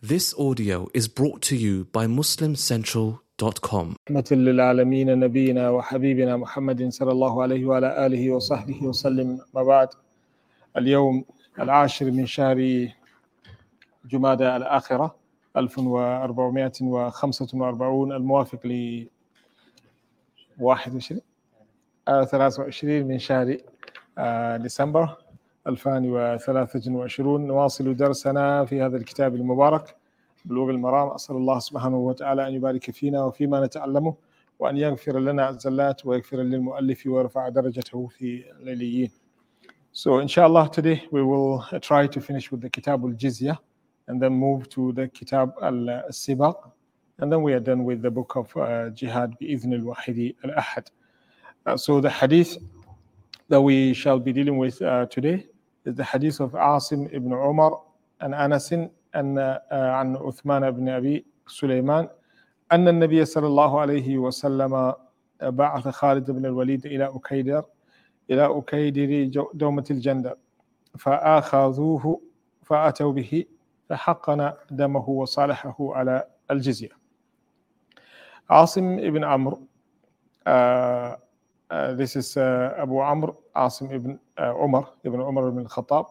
This audio is brought to you by MuslimCentral.com. رحمة للعالمين نبينا وحبيبنا محمد صلى الله عليه وعلى آله وصحبه وسلم. ما بعد، اليوم 10 من شهر جمادى الآخرة 1445 الموافق ل 23 من شهر ديسمبر 2023. نواصل درسنا في هذا الكتاب المبارك بلوغ المرام. أسأل الله سبحانه وتعالى أن يبارك فينا وفيما نتعلمه، وأن يغفر لنا الزلات ويغفر للمؤلف ويرفع درجته في العليين. So inshallah, today we will try to finish with the Kitab al-Jizya and then move to the Kitab al-Sibaq, and then we are done with the book of Jihad bi-idhn al-Wahidi al-Ahad. So the hadith that we shall be dealing with today is the hadith of Asim ibn Umar and Anas عن عثمان بن أبي سليمان أن النبي صلى الله عليه وسلم بعث خالد بن الوليد إلى أكيدر دومة الجندل فأخذوه فأتوا به فحقن دمه وصالحه على الجزية. Asim ibn Amr, this is Abu Amr Asim ibn Umar ibn al-Khattab.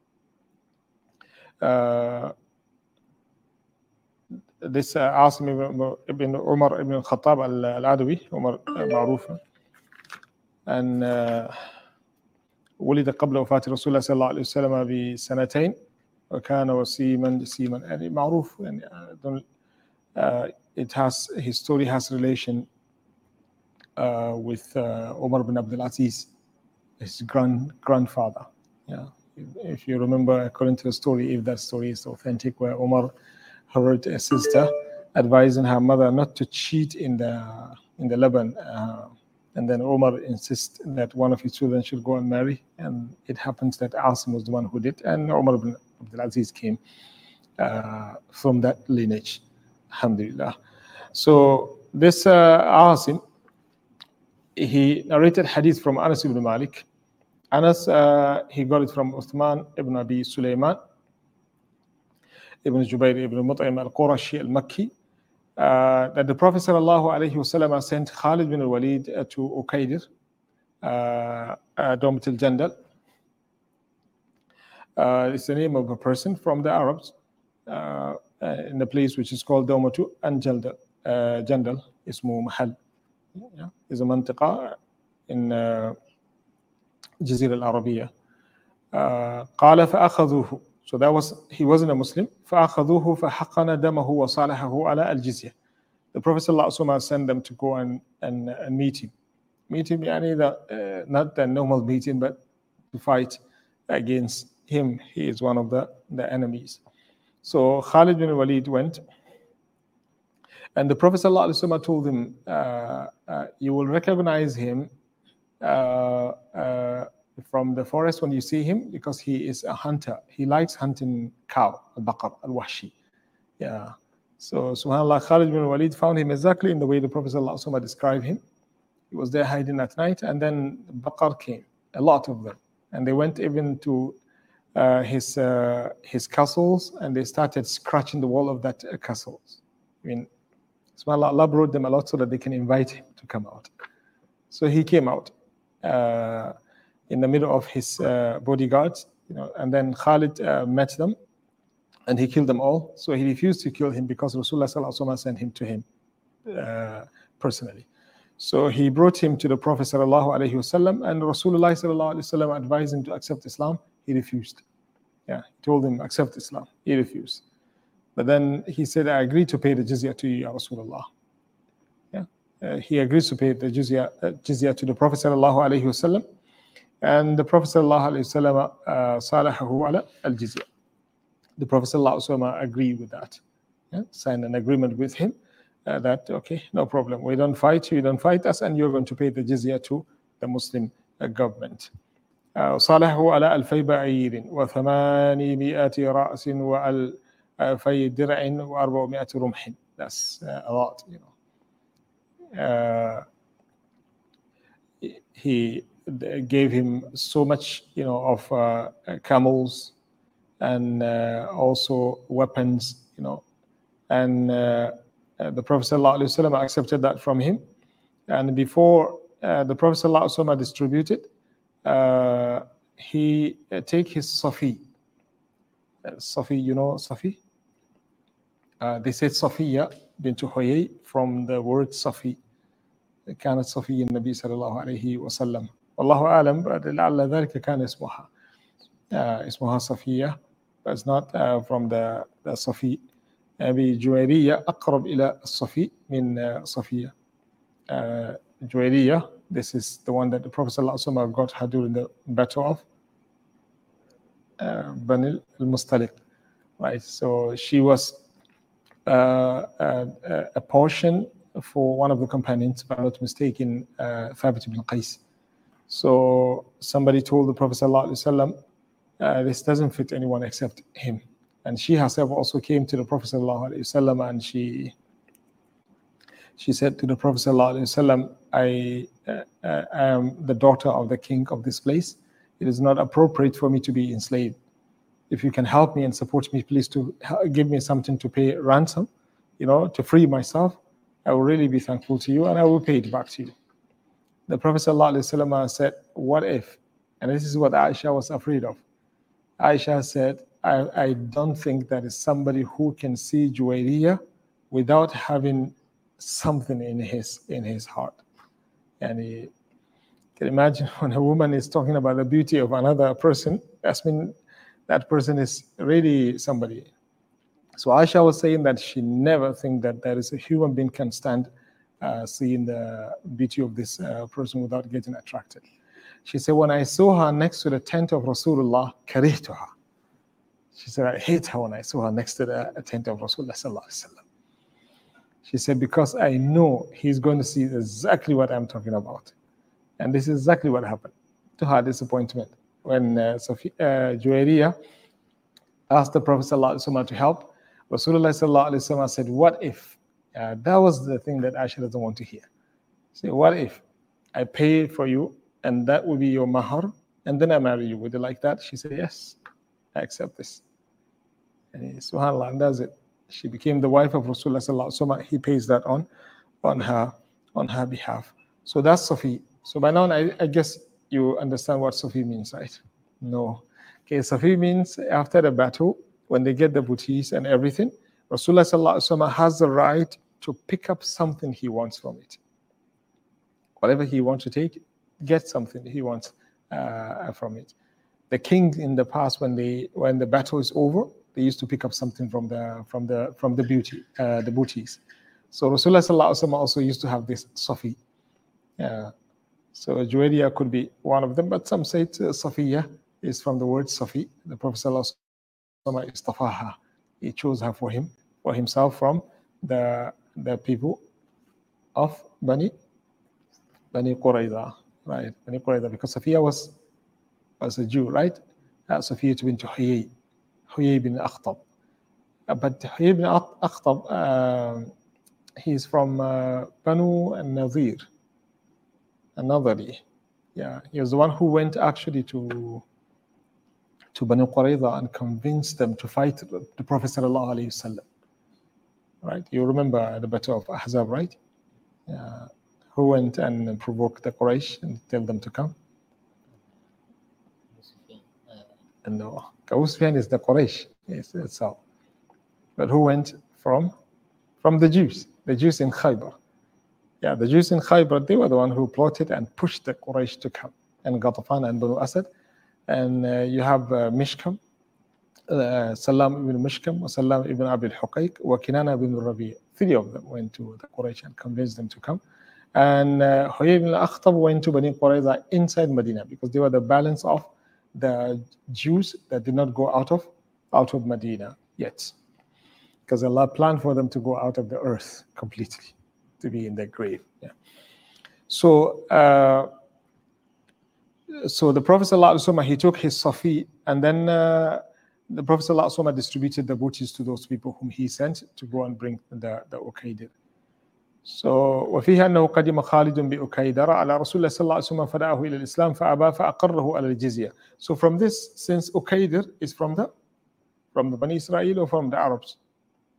This Asim ibn Umar ibn al-Khattab al-Adawi, Umar معروف، أن ولد قبل وفاة رسول الله صلى الله عليه وسلم بسنتين، وكان وسيما جسيما، يعني معروف، يعني his story has relation with Umar bin Abdul Aziz, his grandfather. Yeah, if you remember, according to the story, if that story is authentic, where Umar heard a sister advising her mother not to cheat in the Lebanon, and then Umar insists that one of his children should go and marry, and it happens that Asim was the one who did, and Umar bin Abdul Aziz came from that lineage, alhamdulillah. So this Asim, he narrated hadith from Anas ibn Malik. Anas, he got it from Uthman ibn Abi Sulaiman ibn Jubayr ibn Mut'im al-Qurashi al-Makki, that the Prophet sallallahu alayhi wasallam sent Khalid bin al-Walid to Ukaydir, Domat al-Jandal. It's the name of a person from the Arabs in the place which is called Domatu and Jandal. Jandal ismu Mahal, is a mantiqa in Jazira al-Arabiya. قال فأخذوه. So that was, he wasn't a Muslim. فأخذوه فحقن دمه وصالحه على الجزية. The Prophet ﷺ sent them to go and meet him. Meet him, yani not the normal meeting, but to fight against him. He is one of the enemies. So Khalid bin Walid went, and the Prophet ﷺ told him, you will recognize him from the forest when you see him, because he is a hunter. He likes hunting cow, al-baqar, al-wahshi. Yeah. So subhanAllah, Khalid bin Walid found him exactly in the way the Prophet ﷺ described him. He was there hiding at night, and then baqar came, a lot of them. And they went even to his castles, and they started scratching the wall of that castles. I mean, subhanAllah, Allah brought them a lot so that they can invite him to come out. So he came out in the middle of his bodyguards, and then Khalid met them, and he killed them all. So he refused to kill him because Rasulullah sallallahu alaihi wasallam sent him to him personally. So he brought him to the Prophet sallallahu alaihi wasallam, and Rasulullah sallallahu alaihi wasallam advised him to accept Islam. He refused. Yeah, he told him accept Islam. He refused. But then he said, I agree to pay the jizya to you, Ya Rasulullah. Yeah, he agrees to pay the jizya to the Prophet sallallahu alaihi wasallam. And the Prophet ﷺ salahahu ala al-jizya. The Prophet ﷺ agreed with that. Yeah? Signed an agreement with him that, okay, no problem. We don't fight you, don't fight us, and you're going to pay the jizya to the Muslim government. صالحه على 2000 بعير و800 رأس وألفي درع و400 رمح. That's a lot, He gave him so much, of camels and also weapons and the Prophet ﷺ accepted that from him. And before the Prophet ﷺ distributed, he take his Safi. Safi, Safi? They said Safiya bint Huyay from the word Safi. كانت صفي النبي صلى الله عليه وسلم. والله أعلم لعل ذلك كان اسمها. اسمها صفية, but it's not from the Safi. أبي جويرية أقرب إلى الصفي من صفية. Juwayriyah, this is the one that the Prophet ﷺ got her during the battle of Bani al-Mustaliq, right? So she was a portion for one of the companions, if I'm not mistaken, Thabit ibn Qais. So somebody told the Prophet ﷺ, this doesn't fit anyone except him. And she herself also came to the Prophet ﷺ and she said to the Prophet ﷺ, I am the daughter of the king of this place. It is not appropriate for me to be enslaved. If you can help me and support me, please to give me something to pay ransom, to free myself. I will really be thankful to you and I will pay it back to you. The Prophet ﷺ said, what if? And this is what Aisha was afraid of. Aisha said, I don't think that is somebody who can see Juwayriyah without having something in his heart. And you can imagine when a woman is talking about the beauty of another person, that's mean that person is really somebody. So Aisha was saying that she never think that there is a human being can stand seeing the beauty of this person without getting attracted. She said, when I saw her next to the tent of Rasulullah, karihtuha. She said, I hate her when I saw her next to the tent of Rasulullah sallallahu alaihi wasallam. She said, because I know he's going to see exactly what I'm talking about. And this is exactly what happened to her disappointment. When Juwayriyah asked the Prophet ﷺ to help, Rasulullah ﷺ said, what if? That was the thing that Aisha doesn't want to hear. Say, what if I pay for you and that will be your mahar and then I marry you? Would you like that? She said, yes, I accept this. And subhanAllah, and that's it. She became the wife of Rasulullah ﷺ. He pays that on her behalf. So that's Safi. So by now, I guess you understand what Safi means, right? No. Okay, Safi means after the battle, when they get the booties and everything, Rasulullah ﷺ has the right to pick up something he wants from it. Whatever he wants to take, get something he wants from it. The king in the past, when the battle is over, they used to pick up something from the booties. So Rasulullah ﷺ also used to have this Safi. So Juwayriyah could be one of them, but some say Safiya is from the word Safi. The Prophet ﷺ istafaha. He chose her for himself from the people of Bani Qurayza, right? Bani Qurayza, because Safiya was a Jew, right? Safiya bint Huyay bin Akhtab. But Huyay bin Akhtab, he is from Banu al-Nadir. An-Nadari. Yeah, he was the one who went actually to Banu Qurayza and convinced them to fight the Prophet sallallahu alaihi wasallam. Right? You remember the battle of Ahzab, right? Who went and provoked the Quraysh and tell them to come? No, Abu Sufyan is the Quraysh. Yes, itself. But who went from the Jews? The Jews in Khaybar. Yeah, the Jews in Khaybar, they were the one who plotted and pushed the Quraysh to come. And Ghatafan and Banu Asad. And you have Mishkam, Salam ibn Mishkam, Salam ibn Abi al-Huqayq, Kinana ibn Rabi'. 3 of them went to the Quraysh and convinced them to come. And Huyay ibn al-Akhtab went to Bani Qurayza inside Medina because they were the balance of the Jews that did not go out of Medina yet. Because Allah planned for them to go out of the earth completely, to be in their grave. Yeah. So the Prophet ﷺ, he took his Safi, and then the Prophet ﷺ distributed the booties to those people whom he sent to go and bring the Ukaydir. So وفيها أنه قدم خالد بأكيدر على رسول الله صلى الله عليه وسلم فدعاه إلى الإسلام فأبى فأقره على الجزية. So from this, since Ukaydir is from the Bani Israel or from the Arabs?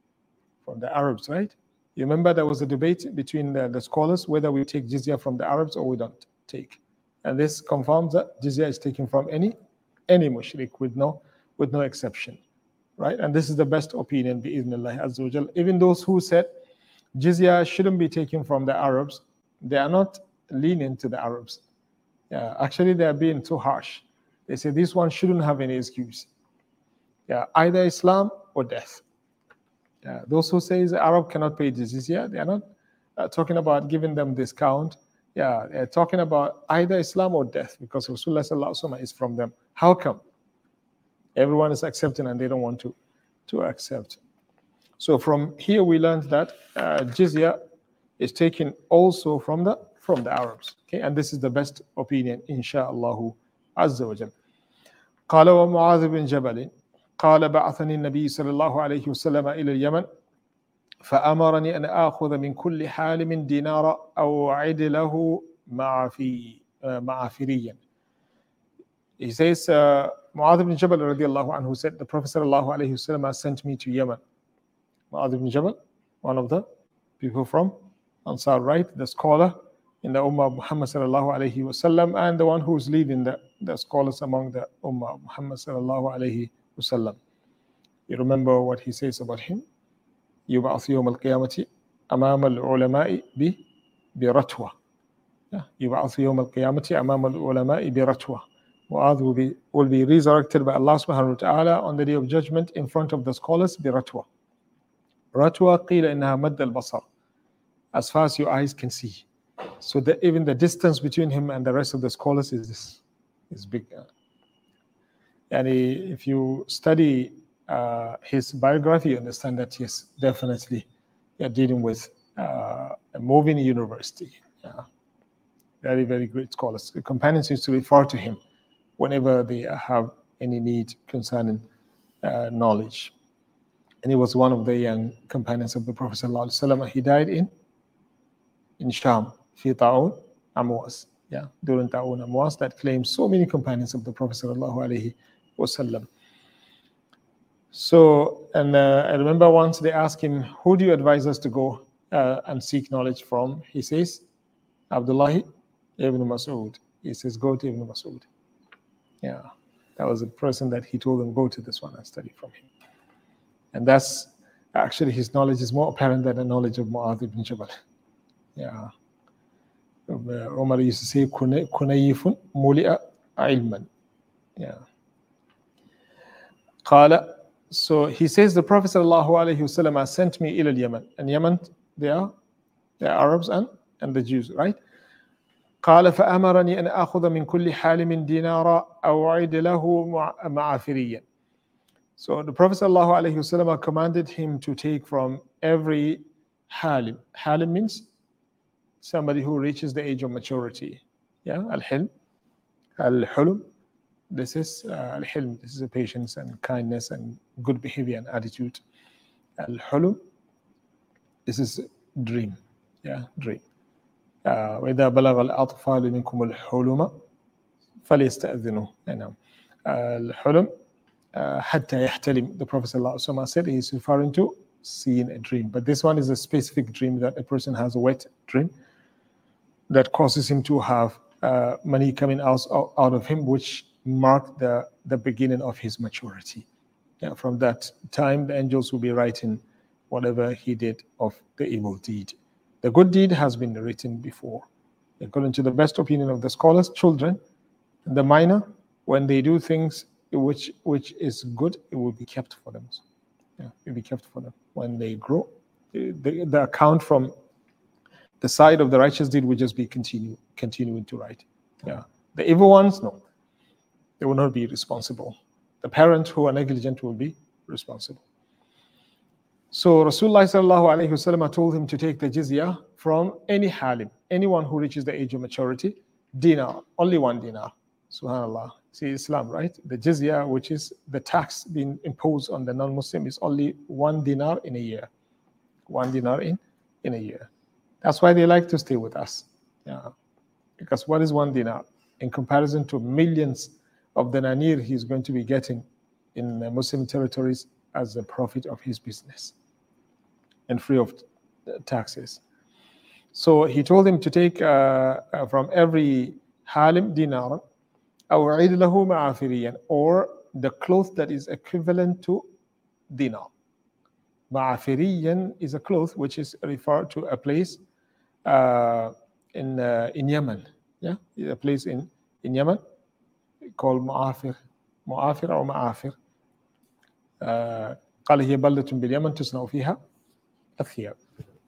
from the Arabs, right? You remember there was a debate between the scholars whether we take jizya from the Arabs or we don't take. And this confirms that jizya is taken from any mushrik with no exception, right? And this is the best opinion, bi'idhnillah azza wa jal. Even those who said jizya shouldn't be taken from the Arabs, they are not lenient to the Arabs. Yeah, actually, they are being too harsh. They say this one shouldn't have any excuse. Yeah, either Islam or death. Yeah, those who say the Arab cannot pay jizya, they are not talking about giving them discount. Yeah, they're talking about either Islam or death, because Rasulullah sallallahu alaihi wasallam is from them. How come? Everyone is accepting and they don't want to accept. So from here we learned that jizya is taken also from the Arabs. Okay, and this is the best opinion, inshaAllah azza wa jal. قال ومعاذ بن جبل قال بعثني النبي صلى الله عليه وسلم إلى اليمن فأمرني أن آخذ من كل حالم دينارا أو أعد له معافريا. He says, Mu'adh ibn Jabal radiallahu anhu said, the Prophet sallallahu alayhi wasallam sent me to Yemen. Mu'adh ibn Jabal, one of the people from Ansar, right? The scholar in the Ummah of Muhammad sallallahu alayhi wasallam, and the one who's leading the scholars among the Ummah of Muhammad sallallahu alayhi wasallam. You remember what he says about him? يبعث يوم القيامة أمام العلماء برتوة. يبعث يوم القيامة أمام العلماء برتوة. Mu'adh will be resurrected by Allah subhanahu wa ta'ala on the day of judgment in front of the scholars برتوة. رتوة قيل إنها مد البصر, as far as your eyes can see. So that even the distance between him and the rest of the scholars is big. And if you study his biography, you understand that yes, definitely you're dealing with a moving university. Yeah. Very, very great scholars. The companions used to refer to him whenever they have any need concerning knowledge. And he was one of the young companions of the Prophet ﷺ. He died in Sham, fi Ta'un Amwas. Yeah, during Ta'un Amwas, that claims so many companions of the Prophet ﷺ. So, and I remember once they asked him, who do you advise us to go and seek knowledge from? He says, Abdullah ibn Mas'ud. He says, go to Ibn Mas'ud. Yeah, that was a person that he told them, go to this one and study from him. And that's actually, his knowledge is more apparent than the knowledge of Mu'adh ibn Jabal. Yeah. Umar used to say, kunayifun muli'a ilman. Yeah. قال, so he says, the Prophet ﷺ sent me ila Yemen. And Yemen, they are Arabs and the Jews, right? قال فأمرني أن أخذ من كل حالم دينارا أو أعد له معافريا. So the Prophet ﷺ commanded him to take from every halim. Halim means somebody who reaches the age of maturity. Yeah, al-hilm, al-hulum. This is al-hilm. This is a patience and kindness and good behavior and attitude. Al-hulum. This is dream. Yeah, dream. وإذا بلغ الأطفال منكم الحلم فليستأذنوا. الحلم حتى يحتلم. The Prophet ﷺ said he's referring to seeing a dream, but this one is a specific dream, that a person has a wet dream that causes him to have money coming out of him, which marked the beginning of his maturity. Yeah, from that time, the angels will be writing whatever he did of the evil deed. The good deed has been written before. According to the best opinion of the scholars, children, the minor, when they do things which is good, it will be kept for them. Yeah, it will be kept for them. When they grow, the account from the side of the righteous deed will just be continuing to write. Yeah, the evil ones, no, they will not be responsible. The parents who are negligent will be responsible. So Rasulullah sallallahu alayhi wasallam told him to take the jizya from any halim, anyone who reaches the age of maturity, dinar, only 1 dinar. Subhanallah. See, Islam, right? The jizya, which is the tax being imposed on the non-Muslim, is only 1 dinar in a year. 1 dinar in a year. That's why they like to stay with us. Yeah. Because what is 1 dinar? In comparison to millions of the nanir he's going to be getting in Muslim territories as a profit of his business. and free of taxes. So he told him to take from every halim dinar, أو عيد له معافريا, or the cloth that is equivalent to dinar. Ma'afiriyan is a cloth which is referred to a place in Yemen. Yeah, a place in Yemen called Mu'afir أو معافر. قال هي بلدة باليمن تصنع فيها الثياب.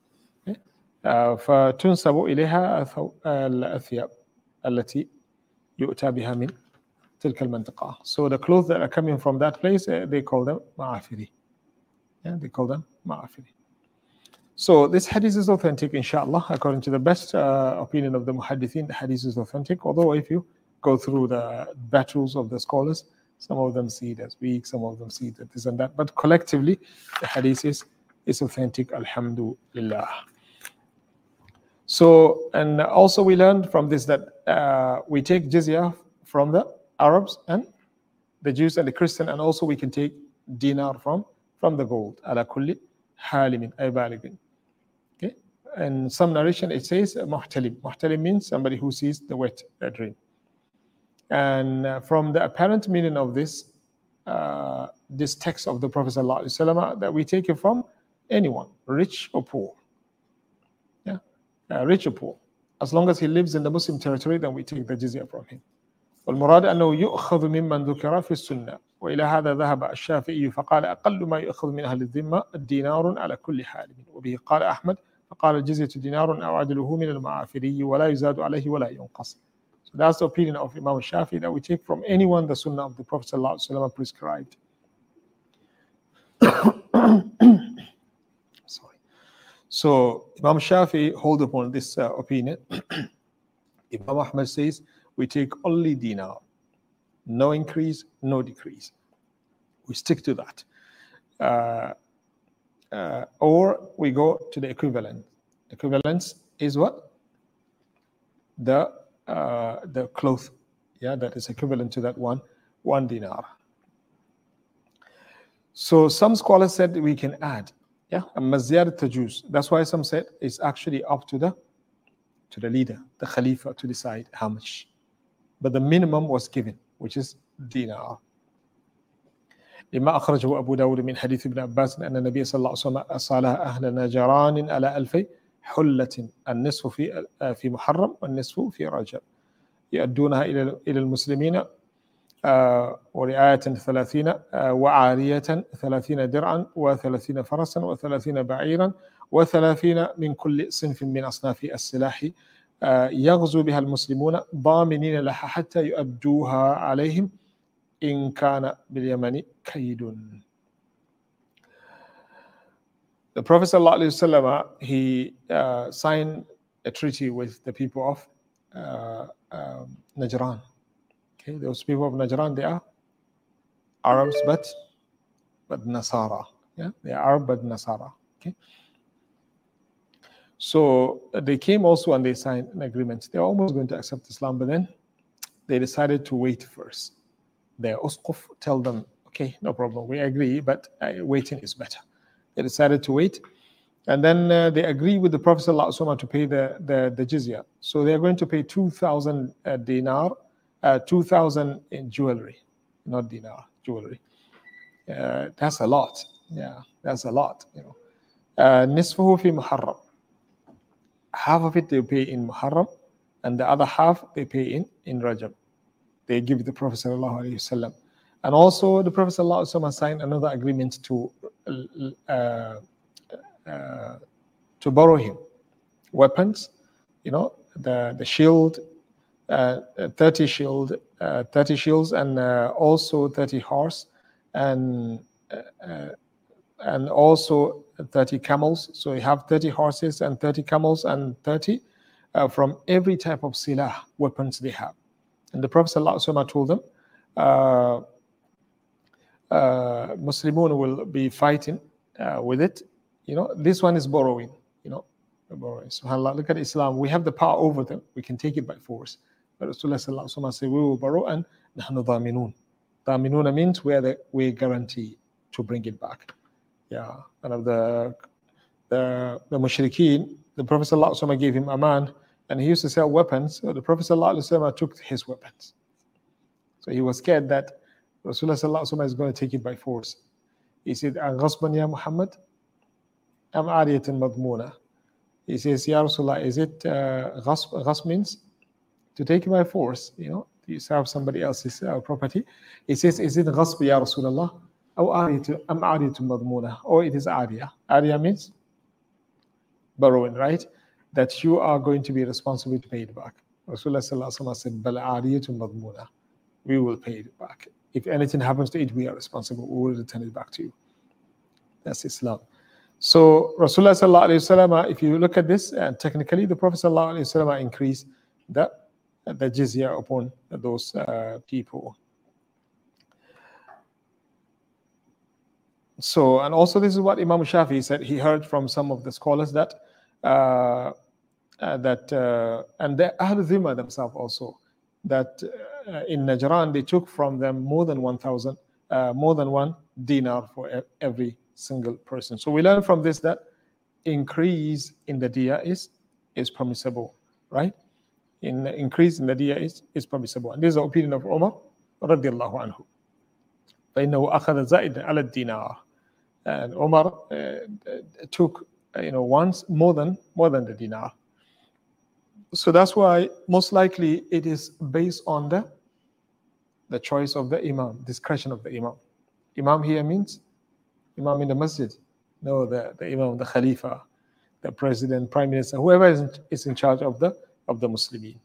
فتنسب إليها الثياب التي يؤتى بها من تلك المنطقة. So the clothes that are coming from that place, they call them ma'afiri. Yeah, they call them ma'afiri. So this hadith is authentic, inshallah, according to the best opinion of the muhaddithin. The hadith is authentic, although if you go through the battles of the scholars, some of them see it as weak, some of them see that this and that, but collectively the hadith is authentic, alhamdulillah. So, and also we learned from this that we take jizya from the Arabs and the Jews and the Christian, and also we can take dinar from the gold. Ala kulli halimin ay baligin. Okay, and some narration it says muhtalim. Muhtalim means somebody who sees the wet dream. And from the apparent meaning of this text of the Prophet ﷺ, that we take it from anyone, rich or poor. Rich or poor, as long as he lives in the Muslim territory, then we take the jizya from him. والمراد أنه يؤخذ ممن ذكر في السنة وإلى هذا ذهب الشافعي فقال أقل ما يؤخذ من أهل الذمة الدينار على كل حال وبه قال أحمد فقال الجزية دينار أو عدله من المعافري ولا يزاد عليه ولا ينقص. So that's the opinion of Imam Shafi'i, that we take from anyone the sunnah of the Prophet ﷺ prescribed. So Imam Shafi'i hold upon this opinion. Imam Ahmad says we take only dinar, no increase, no decrease. We stick to that. Or we go to the equivalent. Equivalence is what? The cloth, yeah, that is equivalent to that one dinar. So some scholars said we can add. Yeah, maziyad tajuz. That's why some said it's actually up to the leader, the Khalifa, to decide how much. But the minimum was given, which is dinar. لما أخرجه أبو داود من حديث ابن عباس أن النبي صلى الله عليه وسلم أصالها أهل نجران على 1000 حلة النصف في محرم والنصف في رجب يؤدونها إلى المسلمين ورعاية 30 وعارية 30 درعا و30 فرسا و30 بعيرا و30 من كل صنف من أصناف السلاح يغزو بها المسلمون ضامنين لها حتى يؤدوها عليهم إن كان باليمن كيد. The Prophet ﷺ, he signed a treaty with the people of Najran. Okay, those people of Najran, they are Arabs, but Nasara. Yeah, they are Arab but Nasara. Okay, so they came also and they signed an agreement. They were almost going to accept Islam, but then they decided to wait first. Their usquf tell them, okay, no problem, we agree, but waiting is better. They decided to wait, and then they agree with the Prophet ﷺ to pay the jizya. So they are going to pay 2,000 dinar, 2,000 in jewelry, not dinar, jewelry. That's a lot. Yeah, that's a lot. You know, nisfuhu fi Muharram. Half of it they pay in Muharram, and the other half they pay in Rajab. They give the Prophet ﷺ. And also the Prophet ﷺ signed another agreement to borrow him weapons, you know, the shield, 30 shields, and also 30 horse, and also 30 camels. So you have 30 horses and 30 camels and 30 from every type of silah, weapons they have. And the Prophet ﷺ told them, Muslimun will be fighting with it. You know, this one is borrowing. You know, borrowing. SubhanAllah, look at Islam. We have the power over them. We can take it by force. But Rasulullah ﷺ said, we will borrow, and nahnu dhaminun. Dhaminuna means we guarantee to bring it back. Yeah, one of the the mushrikeen, the Prophet ﷺ gave him a man, and he used to sell weapons. So the Prophet ﷺ took his weapons. So he was scared that Rasulullah ﷺ is going to take it by force. He said, "Ghasban ya Muhammad, am ariyatan madmuna." He says, "Ya Rasulullah, is it ghasb means to take it by force? You know, to usurp somebody else's property." He says, "Is it ghasb ya Rasulullah, am ariyatan madmuna?" Or it is ariya. Ariya means borrowing, right? That you are going to be responsible to pay it back. Rasulullah said, "Bal ariyatun madmuna." We will pay it back. If anything happens to it, we are responsible. We will return it back to you. That's Islam. So Rasulullah, if you look at this, and technically the Prophet increased the jizya upon those people. So, and also this is what Imam Shafi'i said. He heard from some of the scholars that and the Ahl Dhimma themselves also, that in Najran they took from them more than 1,000, more than 1 dinar for every single person. So we learn from this that increase in the diya is permissible, right? Increase in the diya is permissible. And this is the opinion of Umar radiallahu anhu. فإنه أخذ زائدا على الدينار. And Umar took, once more than the dinar. So that's why most likely it is based on the choice of the imam, discretion of the imam. Imam here means imam in the masjid. No, the imam, the khalifa, the president, prime minister, whoever is in charge of the Muslimin.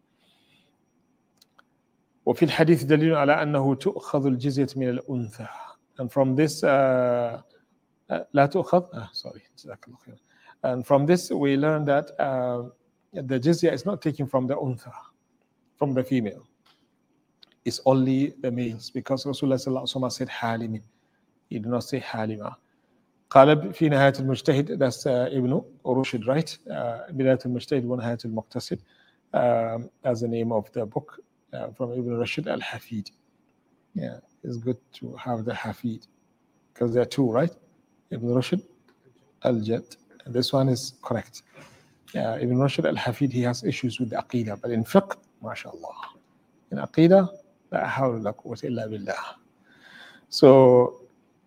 وفي الحديث دليل على أنه تؤخذ الجزية من الأنثى. And from this لا تؤخذ sorry جزاك الله خير. And from this we learn that the jizya is not taken from the untha, from the female. It's only the males, because Rasulullah sallallahu alaihi wasallam said halimin. He did not say halima. قال في نهاية المجتهد, that's Ibn Rushd, right? بداية المجتهد ونهاية المقتصد, as the name of the book from Ibn Rushd al-Hafid. Yeah, it's good to have the Hafid, because there are two, right? Ibn Rushd al-Jad, and this one is correct. Ibn Rushd al-Hafid, he has issues with the Aqidah, but in fiqh, mashallah. In Aqidah, la hawla la quwwata illa billah. So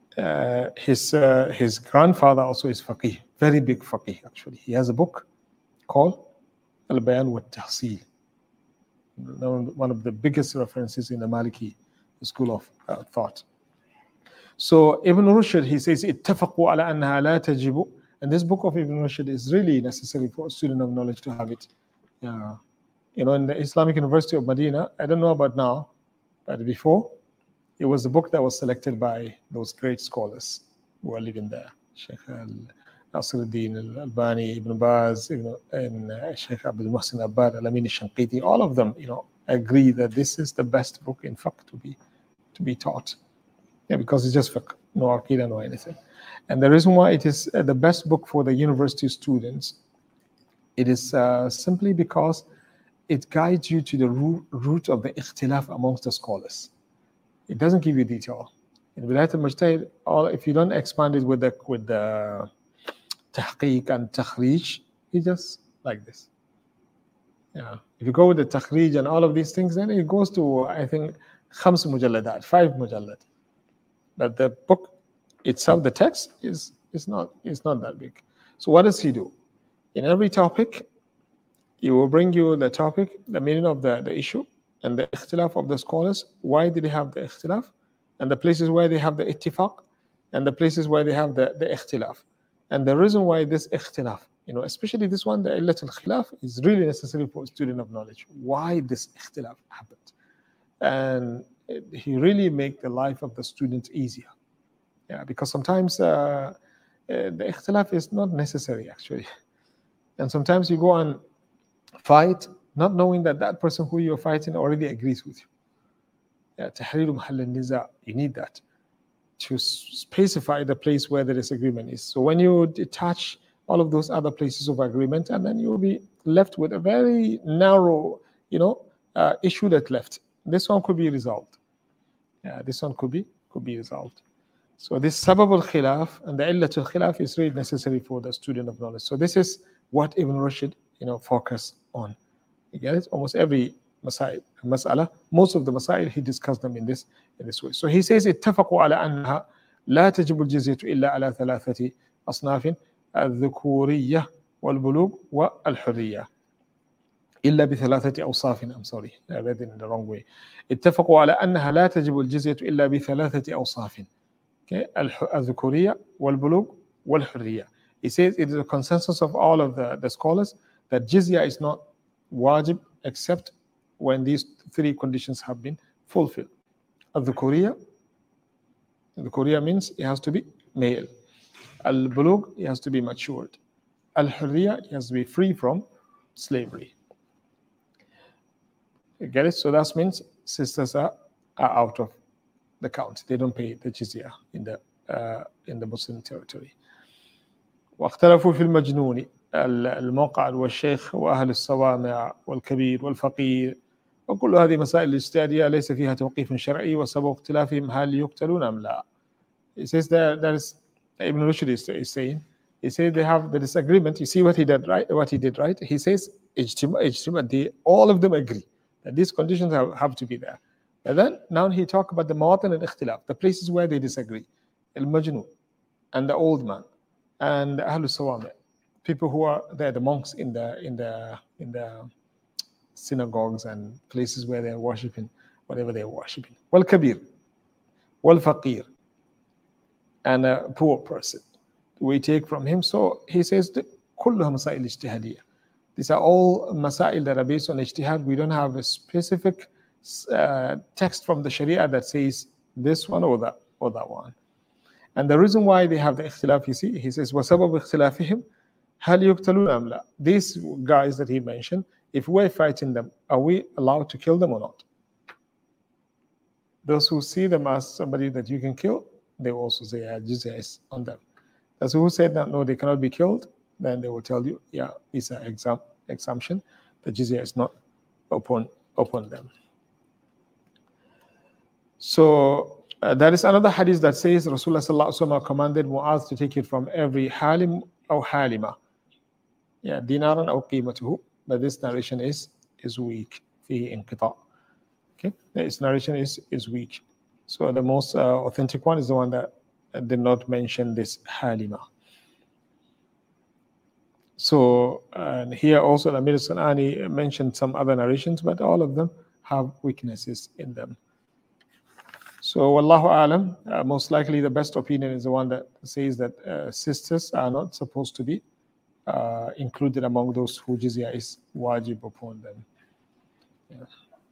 his grandfather also is faqih, very big faqih actually. He has a book called Al-Bayan wa Tahsil, one of the biggest references in the Maliki school of thought. So Ibn Rushd, he says, اتفقوا على أنها لا تجب. And this book of Ibn Rushd is really necessary for a student of knowledge to have it. In the Islamic University of Medina, I don't know about now, but before, it was the book that was selected by those great scholars who are living there. Sheikh Nasruddin al-Albani, Ibn Baz, and Sheikh Abdul Muhsin Abbad, Al-Amin al-Shanqiti, all of them, agree that this is the best book in fiqh to be taught. Because it's just fiqh, no aqidah, no anything. And the reason why it is the best book for the university students, it is simply because it guides you to the root of the ikhtilaf amongst the scholars. It doesn't give you detail. In Bidayat al-Mujtahid, if you don't expand it with the tahqiq and takhrij, it's just like this. If you go with the takhrij and all of these things, then it goes to, I think, 5 mujallad. But the book itself, the text is not that big. So what does he do? In every topic, he will bring you the topic, the meaning of the issue, and the ikhtilaf of the scholars. Why did they have the ikhtilaf? And the places where they have the ittifaq, and the places where they have the ikhtilaf. And the reason why this ikhtilaf, especially this one, the illat al-khilaf, is really necessary for a student of knowledge. Why this ikhtilaf happened? And he really make the life of the student easier. Because sometimes the ikhtilaf is not necessary actually. And sometimes you go and fight not knowing that person who you're fighting already agrees with you. Tahrir mahall al-niza, you need that to specify the place where the disagreement is. So when you detach all of those other places of agreement, and then you'll be left with a very narrow, issue that left. This one could be resolved. This one could be resolved. So this sabab al-khilaf and the illat al-khilaf is really necessary for the student of knowledge. So this is what Ibn Rushd, focus on. You get it? Almost every mas'ala, most of the masail, he discussed them in this way. So he says, اتفقوا على أنها لا تجب الجزية إلا على ثلاثة أصناف الذكورية والبلوغ والحرية إلا بثلاثة أوصاف. I'm sorry, I read it in the wrong way. اتفقوا على أنها لا تجب الجزية إلا بثلاثة أوصاف. Okay, الذكورية والبلوغ والحرية. He says it is a consensus of all of the scholars that jizya is not wajib except when these three conditions have been fulfilled. الذكورية means it has to be male. Al-bulugh, it has to be matured. Al-hurriya, it has to be free from slavery. You get it? So that means sisters are out of the count. They don't pay the jizya in the Muslim territory. واختلفوا في المجنون الموقع والشيخ وأهل الصوامع والكبير والفقير وكل هذه مسائل الاجتهادية ليس فيها توقيف شرعي وسبب اختلافهم هل يقتلون أم لا. He says that is Ibn Rushd is saying. He says they have the disagreement. You see what he did right? He says ijtima, all of them agree that these conditions have to be there. And then now he talk about the mawatan and ikhtilaf, the places where they disagree. Al-majnun and the old man and the Ahlul Sawami, people who are there, the monks in the synagogues and places where they are worshiping whatever they are worshiping. Wal kabir, wal faqir, and a poor person. We take from him. So he says كلها مسائل اجتهادية. These are all masail that are based on ijtihad. We don't have a specific text from the Sharia that says this one or that one. And the reason why they have the ikhtilaf, you see, he says وسبب اختلافهم هل يقتلون أم لا. These guys that he mentioned, if we're fighting them, are we allowed to kill them or not? Those who see them as somebody that you can kill, they will also say jizya is on them. Those who said that no, they cannot be killed, then they will tell you, yeah, it's an exemption. The jizya is not upon them. So there is another hadith that says Rasulullah sallallahu alaihi wasallam commanded Mu'adh to take it from every halim or halima, dinaran or qimatuhu. But this narration is weak. Fihi inqita. Okay, this narration is weak. So the most authentic one is the one that did not mention this halima. So here also Amir Sanani mentioned some other narrations, but all of them have weaknesses in them. So Wallahu Alam, most likely the best opinion is the one that says that sisters are not supposed to be included among those who jizya is wajib upon them. Yeah.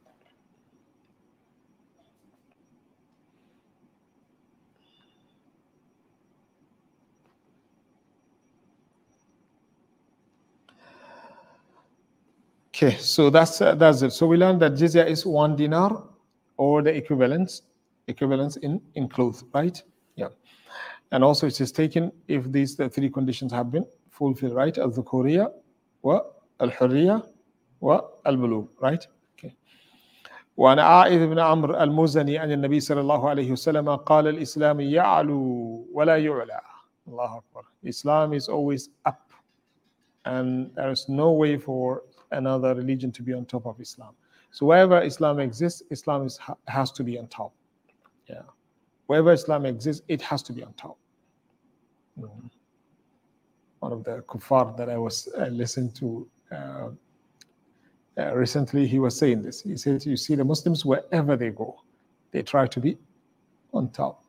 Okay, so that's it. So we learned that jizya is 1 dinar or the equivalence in clothes, right? Yeah. And also it is taken if the three conditions have been fulfilled, right? Al-dhukuriya wa al-hurriya wa al-bulugh, right? Okay. وعن عائذ بن عمرو المزني عن النبي صلى الله عليه وسلم قال الإسلام يعلو ولا يعلى. الله أكبر. Islam is always up, and there is no way for another religion to be on top of Islam. So wherever Islam exists, Islam has to be on top. Yeah, wherever Islam exists, it has to be on top. One of the kuffar that I listened to recently, he was saying this. He said, you see the Muslims, wherever they go, they try to be on top.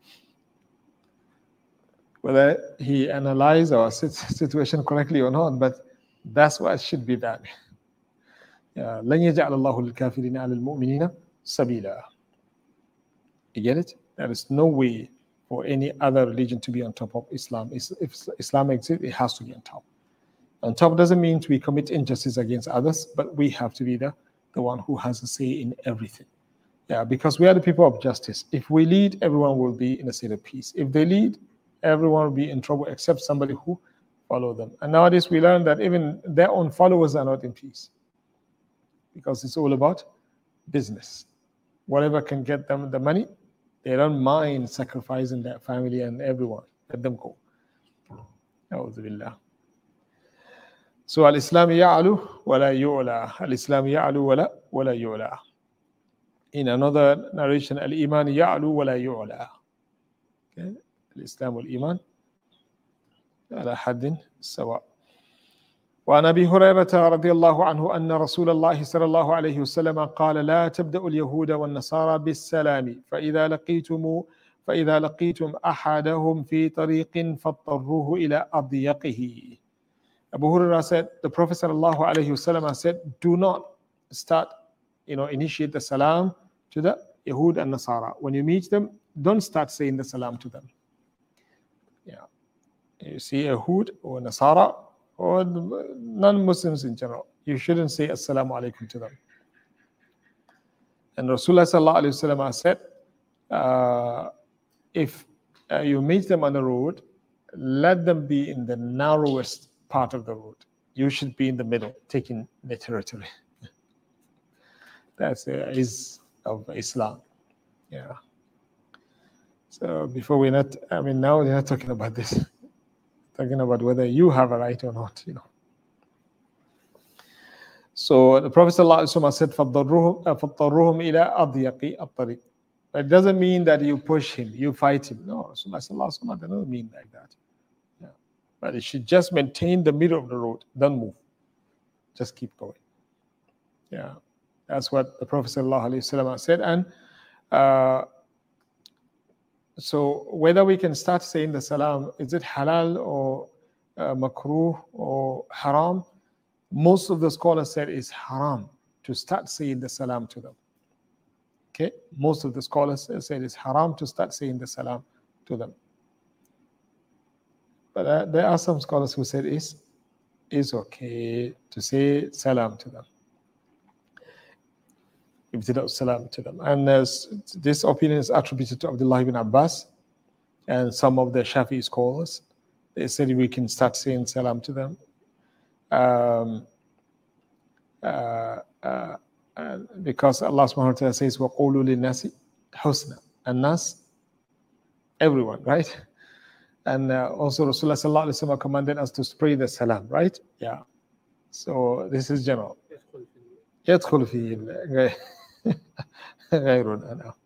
Whether he analyzed our situation correctly or not, but that's what should be done. لن يجعل الله للكافرين على المؤمنين سبيلا. You get it? There is no way for any other religion to be on top of Islam. If Islam exists, it has to be on top. On top doesn't mean we commit injustice against others, but we have to be the one who has a say in everything. Yeah, because we are the people of justice. If we lead, everyone will be in a state of peace. If they lead, everyone will be in trouble except somebody who follow them. And nowadays we learn that even their own followers are not in peace, because it's all about business. Whatever can get them the money, They don't mind sacrificing their family and everyone. Let them go. A'udhu billah. So al-Islam ya'lu wa la yu'la. Al-Islam ya'lu wa la yu'la. In another narration, al-Iman ya'lu wa la yu'la. Okay? Al-Islam wal-Iman ala haddin sawa. وعن أبي هريرة رضي الله عنه أن رسول الله صلى الله عليه وسلم قال لا تبدأوا اليهود والنصارى بالسلام فإذا لقيتم أحدهم في طريق فاضطروه إلى أضيقه. Abu Hurairah said, the Prophet sallallahu alaihi wasallam said, do not start, initiate the salam to the Yahud and Nasara. When you meet them, don't start saying the salam to them. Yeah, you see a Yahud or Nasara or non-Muslims in general, you shouldn't say assalamu alaikum to them. And Rasulullah sallallahu alaihi wasallam said, if you meet them on the road, let them be in the narrowest part of the road. You should be in the middle, taking the territory. That's is of Islam. Yeah. So before now we're not talking about this. Talking about whether you have a right or not, So the Prophet ﷺ said, فَاضْطَرُّهُمْ إِلَىٰ أَضْيَقِ الطَّرِيقِ. It doesn't mean that you push him, you fight him. No, Rasulullah ﷺ doesn't mean like that. Yeah. But it should just maintain the middle of the road. Don't move. Just keep going. Yeah. That's what the Prophet ﷺ said. And so whether we can start saying the salam, is it halal or makruh or haram? Most of the scholars said it's haram to start saying the salam to them. Okay, most of the scholars said it's haram to start saying the salam to them. But there are some scholars who said it's okay to say salam to them. Salam to them. And this opinion is attributed to Abdullah ibn Abbas and some of the Shafi'i scholars. They said we can start saying salam to them. Because Allah subhanahu wa ta'ala says, وَقُولُوا لِلنَّاسِ حُسْنًا. And nas, everyone, right? And also Rasulullah sallallahu alaihi wasallam commanded us to spread the salam, right? Yeah. So this is general. يدخل فيه غيرنا.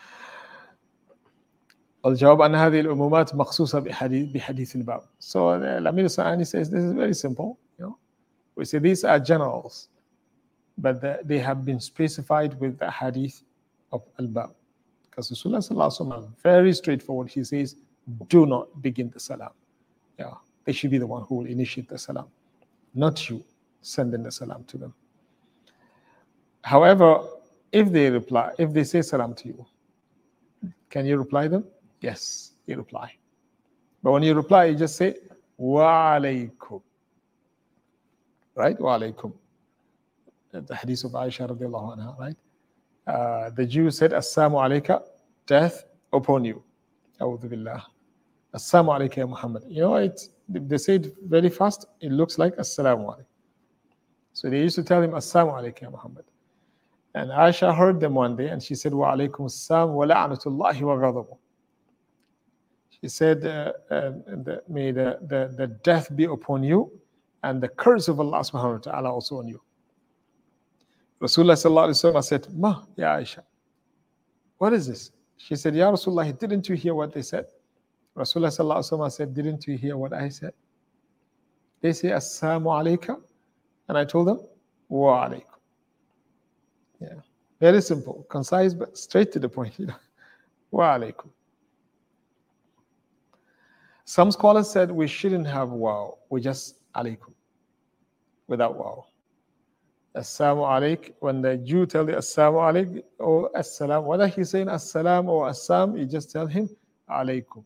الجواب أن هذه العمومات مخصوصة بحديث الباب. So Al-Amir Sa'ani says this is very simple. We say these are generals, but they have been specified with the hadith of Al-Bab. Because Rasulullah sallallahu alaihi wasallam, very straightforward, he says, do not begin the salam. Yeah, they should be the one who will initiate the salam, not you sending the salam to them. However, if they say salam to you, can you reply them? Yes, you reply. But when you reply, you just say, wa alaykum. Right? Wa alaykum. The hadith of Aisha radiallahu anha, right? The Jews said, Assalamu alayka, death upon you. A'udhu billah. Assalamu alayka ya Muhammad. They say it very fast, it looks like Assalamu alaykum. So they used to tell him, Assalamu alayka ya Muhammad. And Aisha heard them one day and she said, Wa alaykum assalam wa la'natullahi wa ghadabu. She said, may the death be upon you and the curse of Allah subhanahu wa ta'ala also on you. Rasulullah sallallahu alaihi wasallam said, Ma, ya Aisha, what is this? She said, Ya Rasulullah, didn't you hear what they said? Rasulullah sallallahu alaihi wasallam said, didn't you hear what I said? They say, Assalamu alayka. And I told them, Wa alaykum. Yeah, very simple, concise, but straight to the point. Wa alaykum. Some scholars said we shouldn't have wow, we just alaykum, without wow. Assalamu alayk, when the Jew tell the assalamu alayk or assalam, whether he's saying assalam or assam, you just tell him alaykum.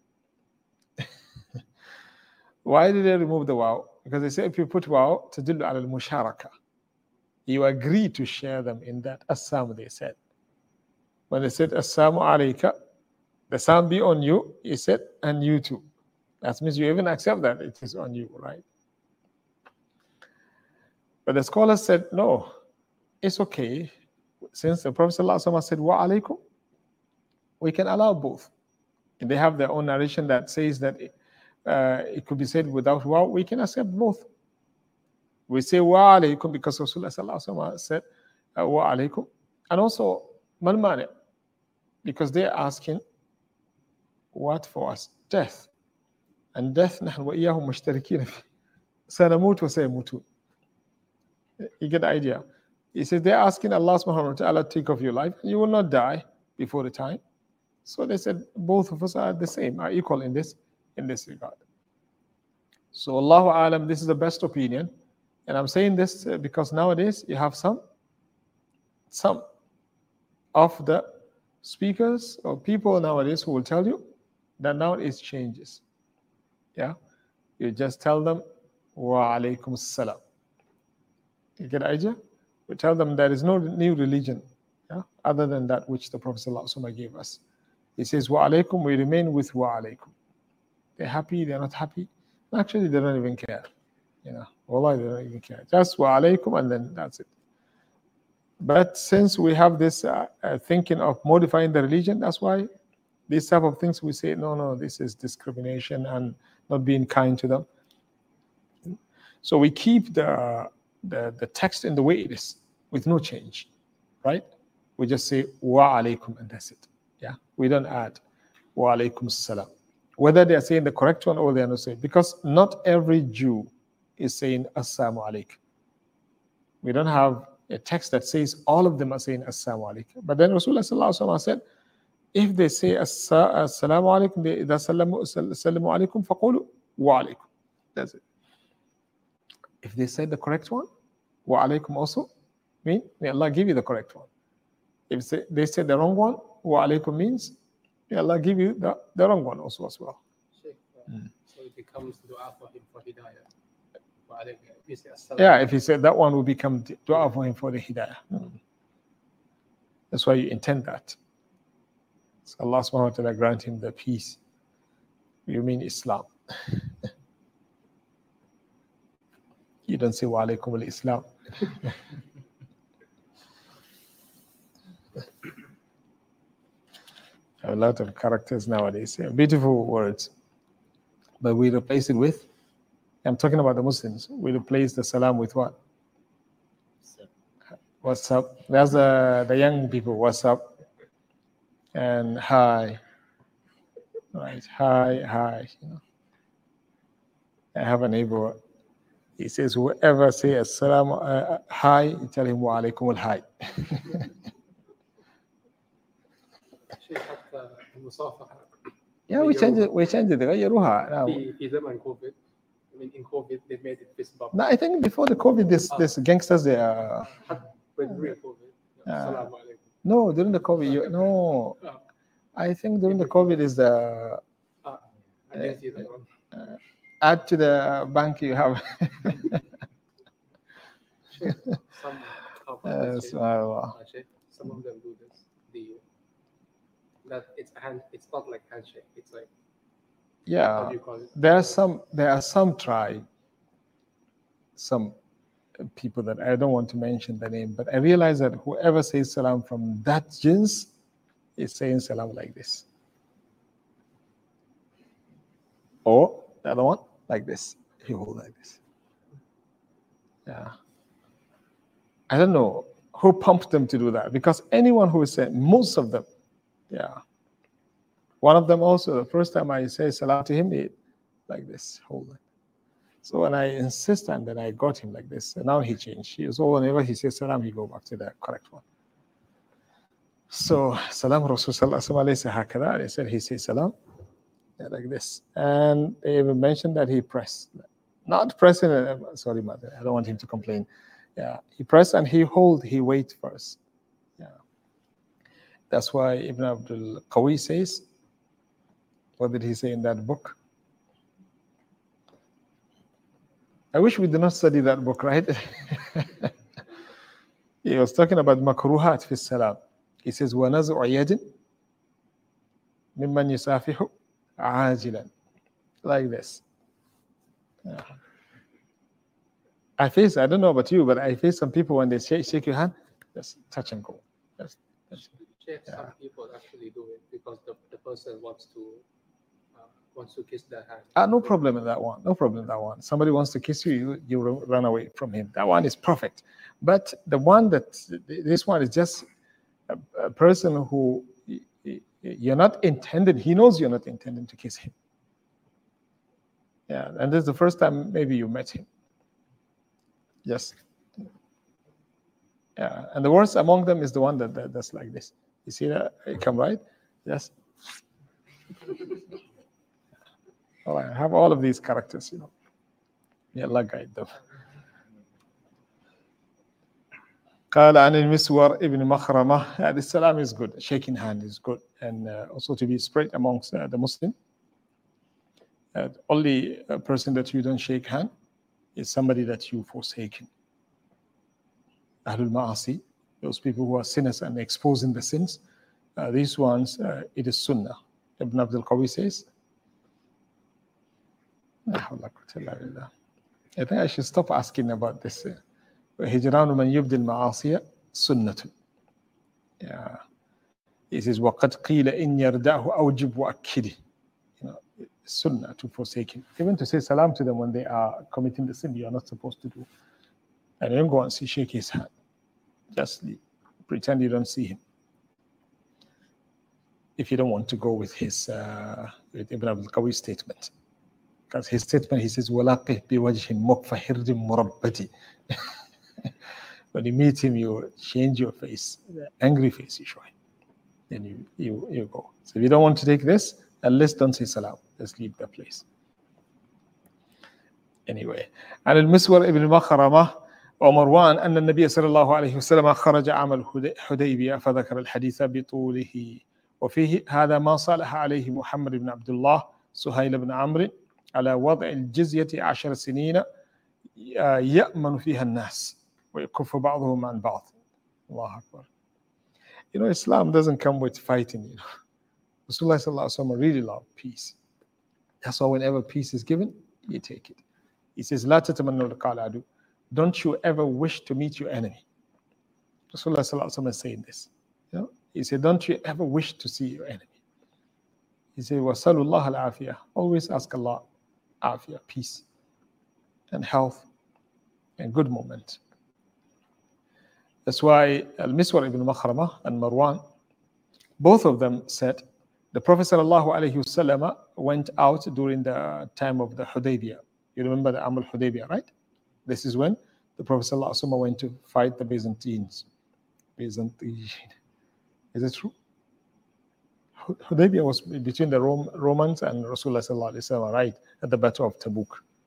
Why did they remove the wow? Because they say if you put wow, tadullu ala al-musharaka. You agree to share them in that assam, they said. When they said assalamu alayka, the sound be on you, he said, and you too. That means you even accept that it is on you, right? But the scholars said, no, it's okay. Since the Prophet ﷺ said, wa alaykum, we can allow both. If they have their own narration that says that it could be said without wow, we can accept both. We say wa alaykum because Rasulullah sallallahu alaihi wasallam said wa alaykum, and also man mani, because they're asking what for us? Death. And death نحن وإياهم مشتركين فيه. سنموت وسيموتون. You get the idea? He says they're asking Allah subhanahu wa ta'ala to take off your life. You will not die before the time. So they said both of us are the same, are equal in this regard. So Allahu Alam, this is the best opinion. And I'm saying this because nowadays you have some of the speakers or people nowadays who will tell you that now it changes. Yeah, you just tell them wa alaykum salam. You get the idea? We tell them there is no new religion, yeah, other than that which the Prophet ﷺ gave us. He says wa alaykum, we remain with wa alaykum. They're happy, they're not happy. Actually, they don't even care. You know, wallahi, they don't even care. Just wa alaykum, and then that's it. But since we have this thinking of modifying the religion, that's why these type of things we say, no, this is discrimination and not being kind to them. So we keep the text in the way it is, with no change, right? We just say wa alaykum, and that's it. Yeah, we don't add wa alaykum salam. Whether they are saying the correct one or they are not saying, because not every Jew is saying assalamu alaikum. We don't have a text that says all of them are saying assalamu alaikum. But then Rasulullah sallallahu alaihi wasallam said, if they say assalamu alaikum, إذا سلموا عليكم فقولوا وعليكم. That's it. If they said the correct one, wa alaykum also, mean may Allah give you the correct one. If they said the wrong one, wa alaykum means may Allah give you the wrong one also as well. So it becomes dua for him for hidayah. Yeah, if he said that one will become dua for him for the hidayah. That's why you intend that. So Allah subhanahu wa ta'ala grant him the peace. You mean Islam. You don't say wa alaykum al-Islam. A lot of characters nowadays. Beautiful words. But we replace it with, I'm talking about the Muslims, we replace the salam with what? What's up? That's the young people, what's up? And hi. Right, hi. You know. I have a neighbor. He says, whoever say assalamu hi, you tell him wa alaykum al-hi. Yeah, we changed it. غيروها now. في زمن كوفيد. I mean, in COVID, they made it fist bump. No, I think before the COVID, this gangsters, they are. When during COVID. Assalamu alaikum. No, during the COVID, no. I think during the COVID is the. I didn't see that one. Add to the bank you have. Some of them do this. That it's not like handshake. It's like, yeah. How do you call it? There are some tribe, some people that I don't want to mention the name, but I realize that whoever says salam from that jins is saying salam like this, or the other one like this. He hold like this. Yeah. I don't know who pumped them to do that, because anyone who is saying, most of them, yeah. One of them also, the first time I say salam to him, he like this, hold it. So when I insist, and then I got him like this, and now he changed. So whenever he says salam, he go back to the correct one. So salam Rasul sallallahu alayhi wa sallam, they said he says salam, yeah, like this. And they even mentioned that he pressed. Not pressing, sorry mother, I don't want him to complain. Yeah, he pressed and he wait first. Yeah. That's why Ibn Abdul Qawi says, what did he say in that book? I wish we did not study that book, right? He was talking about makruhat fi salam. He says, وَنَزْعُ يَدٍ مِمَّنْ يُسَافِحُ عَاجِلًا. Like this. Yeah. I don't know about you, but I face some people when they shake your hand, just touch and go. Some people actually do it because person wants to kiss the hand. No problem in that one. No problem in that one. Somebody wants to kiss you, you run away from him. That one is perfect. But the one this one is just a person who you're not intended. He knows you're not intending to kiss him. Yeah, and this is the first time maybe you met him. Yes. Yeah, and the worst among them is the one that's like this. You see that? It come right? Yes. Oh, I have all of these characters, May Allah guide them. قال عن المسور ابن مخرمة. The salam is good. Shaking hand is good, and also to be spread amongst the Muslim. Only a person that you don't shake hand is somebody that you forsaken. Ahlul Ma'asi, those people who are sinners and exposing the sins, these ones, it is Sunnah. Ibn Abdul Qawi says, I think I should stop asking about this. هجران من يبدي المعاصي سنة. Yeah. He says, وقد قيل إن يرداه أوجب وأكده. Sunnah to forsake him. Even to say salam to them when they are committing the sin you are not supposed to do. And don't go and shake his hand. Just pretend you don't see him. If you don't want to go with his with Ibn Abdul Qawi's statement. Because his statement, he says, وَلَقِهْ بِوَجْهٍ مُكْفَحِرٍ مُرَبَّةٍ. When you meet him, you change your face. The angry face you show him. Then you go. So if you don't want to take this, at least don't say salam. Just leave the place. Anyway. عن المسور ابن مخرمة ومروان أن النبي صلى الله عليه وسلم خرج عام الحديبية فذكر الحديث بطوله وفيه هذا ما صالح عليه محمد بن عبد الله سهيل بن عمرو على وضع الجزية 10 سنين يأمن فيها الناس ويكف بعضهم عن بعض. الله أكبر. Islam doesn't come with fighting. Rasulullah sallallahu alaihi wasallam really loved peace. That's why whenever peace is given, you take it. He says, لا تتمنوا لقاء العدو. Don't you ever wish to meet your enemy. Rasulullah sallallahu alaihi wasallam is saying this. He said, don't you ever wish to see your enemy. He said, وَصَلُوا اللَّهَ الْعَافِيَةِ. Always ask Allah afiyah, peace and health and good moment. That's why Al-Miswar ibn Makhrama and Marwan, both of them said, the Prophet ﷺ went out during the time of the Hudaybiyah. You remember the Amal Hudaybiyah, right? This is when the Prophet ﷺ went to fight the Byzantines. Is it true? Hudaybiyah was between the Romans and Rasulullah ﷺ, right? At the Battle of Tabuk.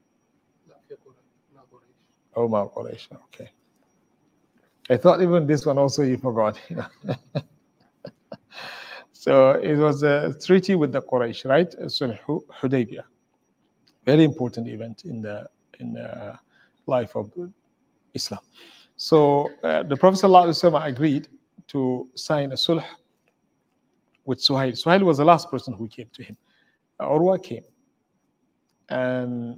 Oh, Ma Quraysh, okay. I thought even this one also you forgot. So it was a treaty with the Quraysh, right? Sulh Hudaybiyah. Very important event in the life of Islam. So the Prophet ﷺ agreed to sign a sulh with Suhail. Suhail was the last person who came to him. Urwa came. And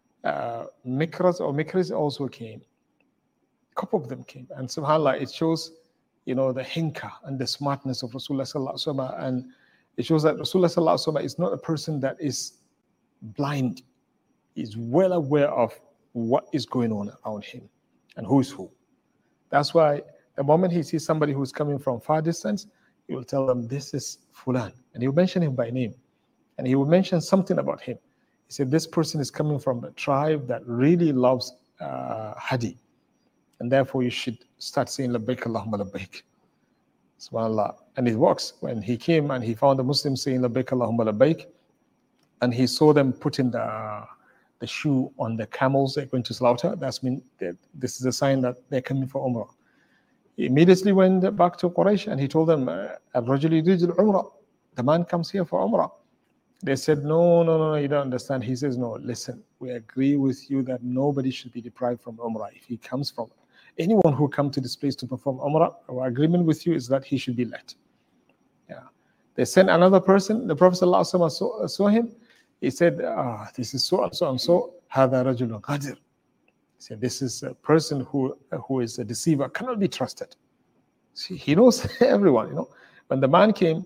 Mikraz also came. A couple of them came. And subhanAllah, it shows, the hinka and the smartness of Rasulullah sallallahu alaihi wasallam, and it shows that Rasulullah sallallahu alaihi wasallam is not a person that is blind. He's well aware of what is going on around him and who is who. That's why the moment he sees somebody who's coming from far distance, he will tell them, this is Fulan. And he will mention him by name. And he will mention something about him. He said, this person is coming from a tribe that really loves Hadi. And therefore you should start saying, Labbaik Allahumma Labbaik. SubhanAllah. And it works. When he came and he found the Muslims saying, Labbaik Allahumma Labbaik, and he saw them putting the shoe on the camels they're going to slaughter, that's mean that this is a sign that they're coming for Umrah. He immediately went back to Quraysh and he told them, Al-Rajul yurid al-Umrah. The man comes here for Umrah. They said, no, you don't understand. He says, no, listen, we agree with you that nobody should be deprived from Umrah if he comes from it. Anyone who comes to this place to perform Umrah, our agreement with you is that he should be let. Yeah. They sent another person. The Prophet ﷺ saw him. He said, this is so and so and so. هَذَا رَجُلٌ غَدِرٌ. He said, this is a person who is a deceiver, cannot be trusted. See, he knows everyone, When the man came,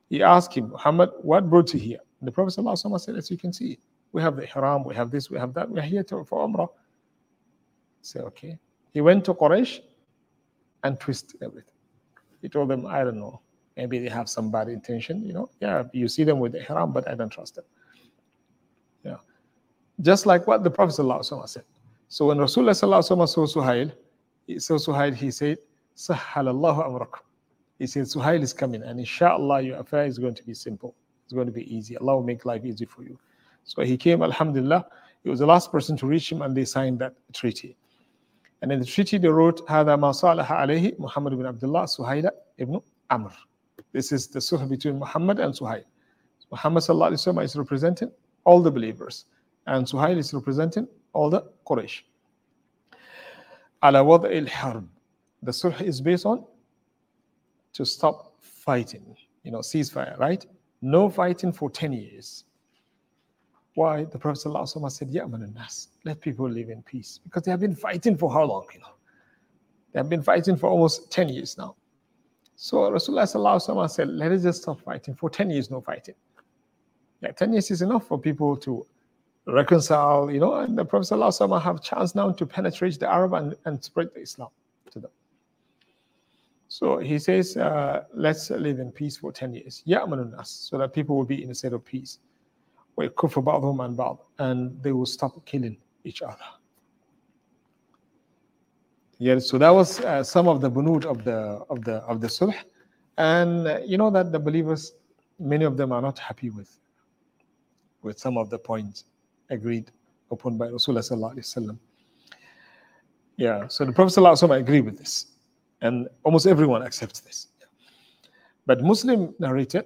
He asked him, Muhammad, what brought you here? And the Prophet ﷺ said, as you can see, we have the ihram, we have this, we have that, we're here for Umrah. Say, okay. He went to Quraysh and twisted everything. He told them, I don't know, maybe they have some bad intention, Yeah, you see them with the ihram, but I don't trust them. Yeah. Just like what the Prophet ﷺ said. So when Rasulullah ﷺ saw Suhail, he said, Sahhalallahu amrakum. He said, Suhail is coming, and inshallah, your affair is going to be simple. It's going to be easy. Allah will make life easy for you. So he came, alhamdulillah. He was the last person to reach him, and they signed that treaty. And in the treaty, they wrote, هذا ما صالح عليه محمد بن عبد الله سهيل ibn Amr. This is the sulh between Muhammad and Suhail. Muhammad sallallahu alaihi wasallam is representing all the believers, and Suhail is representing all the Quraysh. على وضع الحرب. The sulh is based on to stop fighting, ceasefire, right? No fighting for 10 years. Why? The Prophet ﷺ said, Ya'man nas, let people live in peace. Because they have been fighting for how long? They have been fighting for almost 10 years now. So Rasulullah ﷺ said, let us just stop fighting. For 10 years, no fighting. Yeah, 10 years is enough for people to reconcile, and the Prophet ﷺ have chance now to penetrate the Arab and spread the Islam to them. So he says, let's live in peace for 10 years. Ya'man nas, so that people will be in a state of peace. وَيَكُفُّ بَعْضُهُمْ عَنْ بَعْضٍ, and they will stop killing each other. Yeah, so that was some of the bunud of the sulh, and you know that the believers, many of them are not happy with some of the points agreed upon by Rasulullah sallallahu alaihi wasallam. Yeah, so the Prophet sallallahu alaihi wasallam agreed with this, and almost everyone accepts this. But Muslim narrated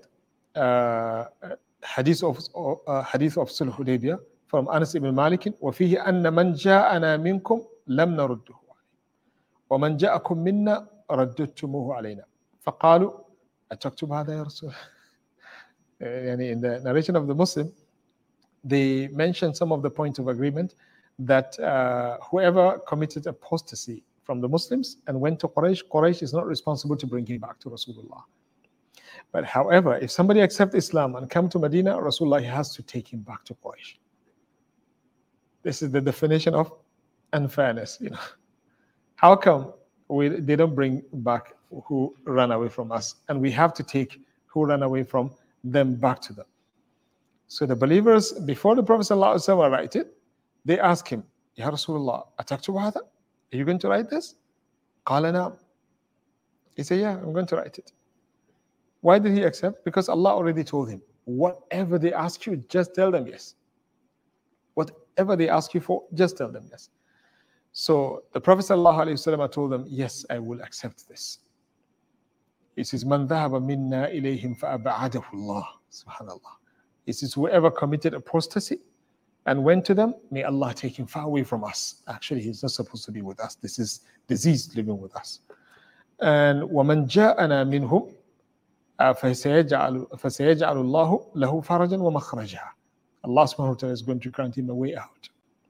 hadith of Sulh Hudaybiyah from Anas ibn Malik, وفيه أن من جاءنا منكم لم نرده ومن جاءكم منا رددتموه علينا فقالوا أتكتب هذا يا رسول. In the narration of the Muslim, they mention some of the points of agreement that whoever committed apostasy from the Muslims and went to Quraysh is not responsible to bring him back to Rasulullah. But however, if somebody accepts Islam and come to Medina, Rasulullah has to take him back to Quraysh. This is the definition of unfairness. How come they don't bring back who ran away from us, and we have to take who ran away from them back to them? So the believers, before the Prophet ﷺ write it, they ask him, Ya Rasulullah, أتكتب هذا? Are you going to write this? قال نعم. He said, yeah, I'm going to write it. Why did he accept? Because Allah already told him, whatever they ask you, just tell them yes. Whatever they ask you for, just tell them yes. So the Prophet ﷺ told them, yes, I will accept this. He says, Man dhahaba minna ilayhim fa'aba'adahu Allah. Subhanallah. He says, whoever committed apostasy and went to them, may Allah take him far away from us. Actually, he's not supposed to be with us. This is disease living with us. And وَمَنْ جَاءَنَا مِنْهُمْ فَسَيَجْعَلُ اللَّهُ لَهُ فَرَجًا وَمَخْرَجًا. Allah subhanahu wa ta'ala is going to grant him a way out.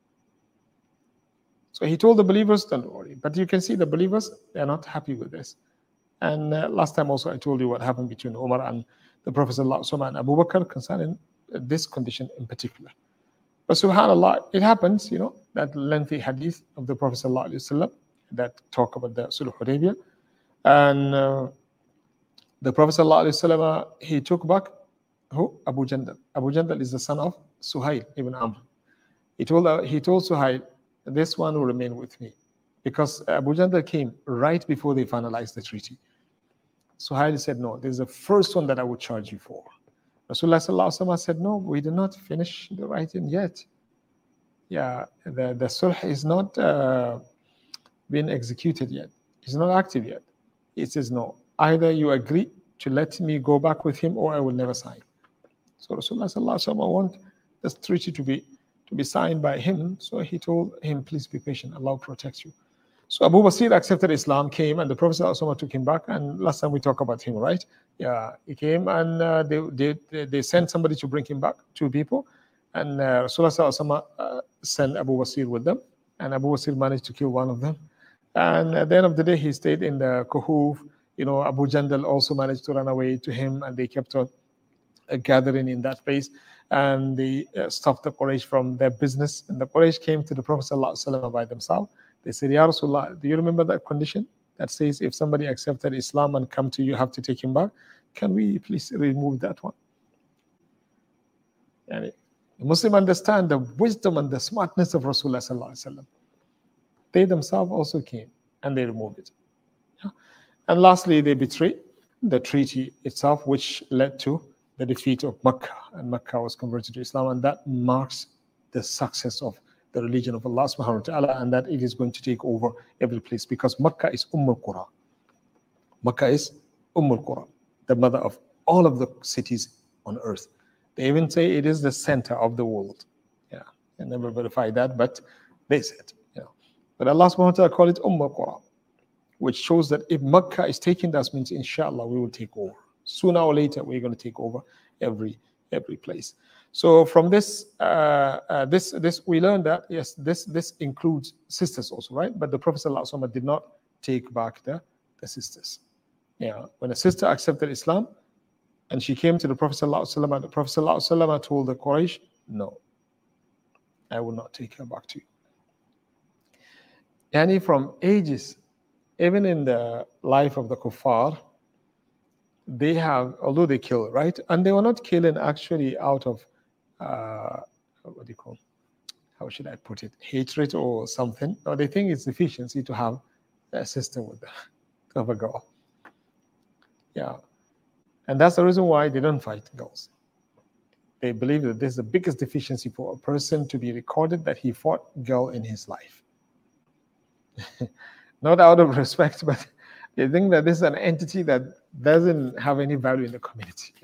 So he told the believers, don't worry. But you can see the believers, they are not happy with this. And last time also I told you what happened between Umar and the Prophet ﷺ and Abu Bakr concerning this condition in particular. But subhanAllah, it happens, that lengthy hadith of the Prophet ﷺ that talk about the Sulh Hudaybiyah. And the Prophet ﷺ, he took back who? Abu Jandal. Abu Jandal is the son of Suhail ibn Amr. He told Suhail, this one will remain with me. Because Abu Jandal came right before they finalized the treaty. Suhail said, no, this is the first one that I would charge you for. Rasulullah ﷺ said, no, we did not finish the writing yet. Yeah, the sulh is not being executed yet. It's not active yet. He says, no, either you agree to let me go back with him or I will never sign. So Rasulullah ﷺ want this treaty to be signed by him. So he told him, please be patient, Allah will protect you. So Abu Basir accepted Islam, came, and the Prophet ﷺ took him back. And last time we talked about him, right? Yeah, he came and they sent somebody to bring him back, 2 people. And Rasulullah ﷺ sent Abu Basir with them. And Abu Basir managed to kill one of them. And at the end of the day, he stayed in the Kuhuf. Abu Jandal also managed to run away to him, and they kept on gathering in that place, and they stopped the Quraysh from their business. And the Quraysh came to the Prophet ﷺ by themselves. They said, Ya Rasulullah, do you remember that condition that says if somebody accepted Islam and come to you, you have to take him back? Can we please remove that one? And the Muslims understand the wisdom and the smartness of Rasulullah ﷺ. They themselves also came and they removed it. And lastly, they betrayed the treaty itself, which led to the defeat of Mecca, and Mecca was converted to Islam, and that marks the success of the religion of Allah subhanahu wa ta'ala, and that it is going to take over every place, because Mecca is Qura. Mecca is Qura, the mother of all of the cities on earth. They even say it is the center of the world. Yeah, I never verified that, but they said, But Allah subhanahu wa ta'ala called it Qura, which shows that if Mecca is taken, that means inshallah we will take over. Sooner or later, we're going to take over every place. So from this, we learned that yes, this includes sisters also, right? But the Prophet ﷺ did not take back the sisters. When a sister accepted Islam and she came to the Prophet ﷺ, and the Prophet ﷺ told the Quraysh, no, I will not take her back to you. And from ages, even in the life of the kuffar, they have, although they kill, right? And they were not killing actually out of, what do you call, how should I put it, hatred or something. No, they think it's efficiency to have a sister with them, to have a girl. Yeah. And that's the reason why they don't fight girls. They believe that this is the biggest deficiency for a person to be recorded that he fought girl in his life. Not out of respect, but they think that this is an entity that doesn't have any value in the community,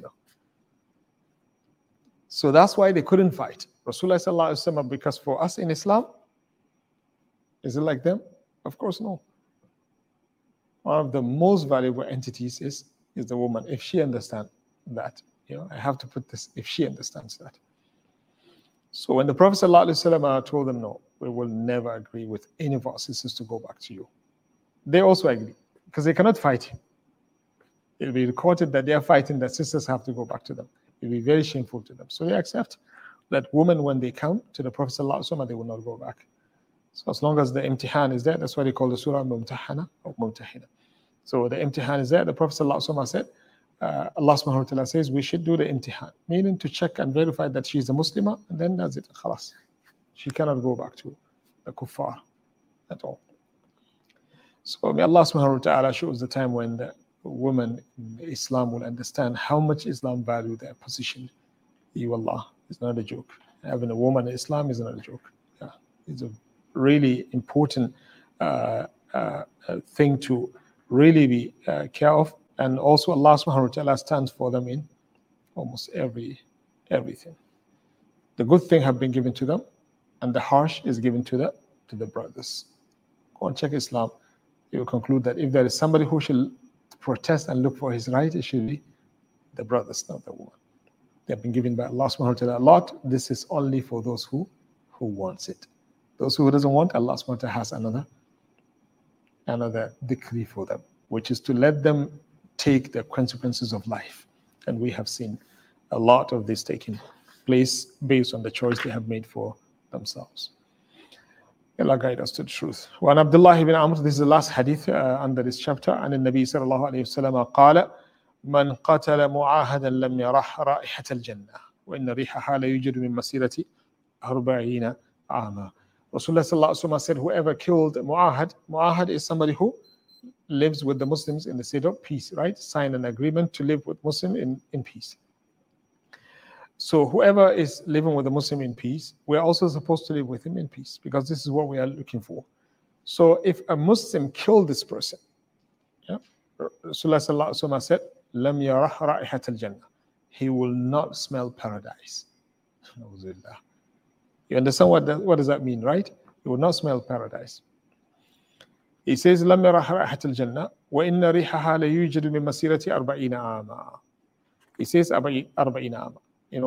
So that's why they couldn't fight Rasulullah sallallahu alaihi wasallam, because for us in Islam, is it like them? Of course, no. One of the most valuable entities is the woman, if she understands that. I have to put this, if she understands that. So when the Prophet sallallahu alaihi wasallam told them, no, we will never agree with any of our sisters to go back to you, they also agree, because they cannot fight him. It will be recorded that they are fighting, that sisters have to go back to them. It will be very shameful to them. So they accept that women, when they come to the Prophet ﷺ, they will not go back. So as long as the imtihan is there, that's why they call the surah Mumtahana or Mumtahina. So the imtihan is there. The Prophet ﷺ said, Allah subhanahu wa ta'ala says we should do the imtihan, meaning to check and verify that she is a Muslimah, and then that's it. Khalas. She cannot go back to the kuffar at all. So may Allah subhanahu wa ta'ala shows the time when the women in Islam will understand how much Islam value their position. Allah, it's not a joke. Having a woman in Islam is not a joke. Yeah, it's a really important thing to really be care of. And also Allah subhanahu wa ta'ala stands for them in almost everything. The good thing have been given to them, and the harsh is given to the brothers. Go and check Islam. You will conclude that if there is somebody who should protest and look for his right, it should be the brothers, not the woman. They have been given by Allah subhanahu wa ta'ala a lot. This is only for those who wants it. Those who doesn't want, Allah subhanahu wa ta'ala has another decree for them, which is to let them take the consequences of life. And we have seen a lot of this taking place based on the choice they have made for themselves. Allah guide us to the truth. وعن عبد الله بن عمرو, this is the last hadith under this chapter. عن النبي صلى الله عليه وسلم قال من قتل معاهدا لم يرح رائحة الجنة وإن ريحها لا يوجد من مسيرة 40 عاما. Rasulullah sallallahu alaihi wasallam said, whoever killed Mu'ahad is somebody who lives with the Muslims in the state of peace, right? Sign an agreement to live with Muslim in peace. So whoever is living with a Muslim in peace, we're also supposed to live with him in peace, because this is what we are looking for. So if a Muslim killed this person, Rasulullah sallallahu alaihi wasallam said, "Lam yarah ra'ihat al-jannah." He will not smell paradise. You understand what does that mean, right? He will not smell paradise. He says, "Lam yarah ra'ihat al-jannah, wa inna rihaha la yujadu min masirati 40 ama." He says 40 ama.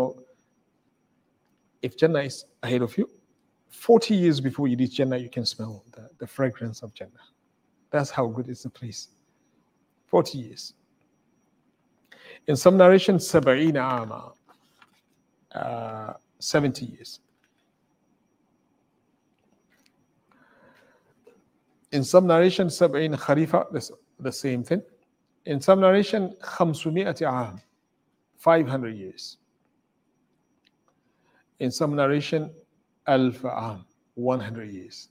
If Jannah is ahead of you, 40 years before you reach Jannah, you can smell the fragrance of Jannah. That's how good is the place. 40 years. In some narrations, 70 عاما, 70 years. In some narrations, 70 خريفة, the same thing. In some narration, 500 عام, 500 years. In some narration, 1000 عام, 100 years.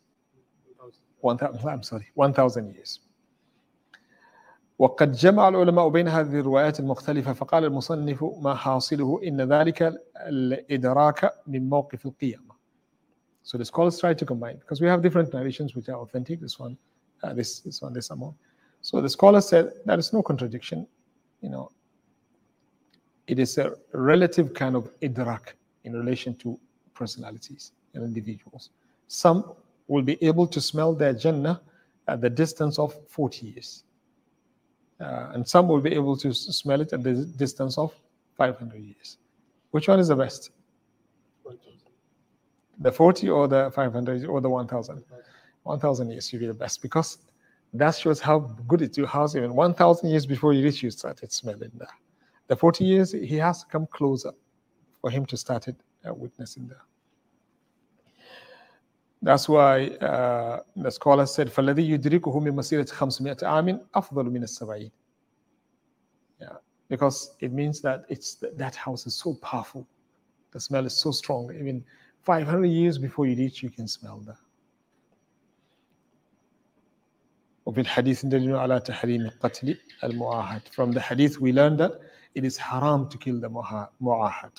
1000 years. وقد جمع العلماء بين هذه الروايات المختلفة فقال المصنف ما حاصله إن ذلك الإدراك من موقف القيامة. So the scholars try to combine because we have different narrations which are authentic. This one, this amount. So the scholars said there is no contradiction. It is a relative kind of idrak in relation to personalities and individuals. Some will be able to smell their Jannah at the distance of 40 years. And some will be able to smell it at the distance of 500 years. Which one is the best? 1,000. The 40 or the 500 or the 1,000? 1,000 years should be the best because that shows how good it is. House even 1,000 years before you reach, you started smelling that. The 40 years, he has to come closer for him to start witnessing that. That's why the scholar said, فَالَّذِي يُدْرِكُهُ مِنْ مَسِيرَةِ 500 عَامٍ أَفْضَلُ مِنَ السَّبْعِينَ. Yeah, because it means that that house is so powerful. The smell is so strong. Even 500 years before you reach, you can smell that. وفي الحديث دليل على تحريم قتل المعاهد. From the hadith we learned that it is haram to kill the mu'ahad.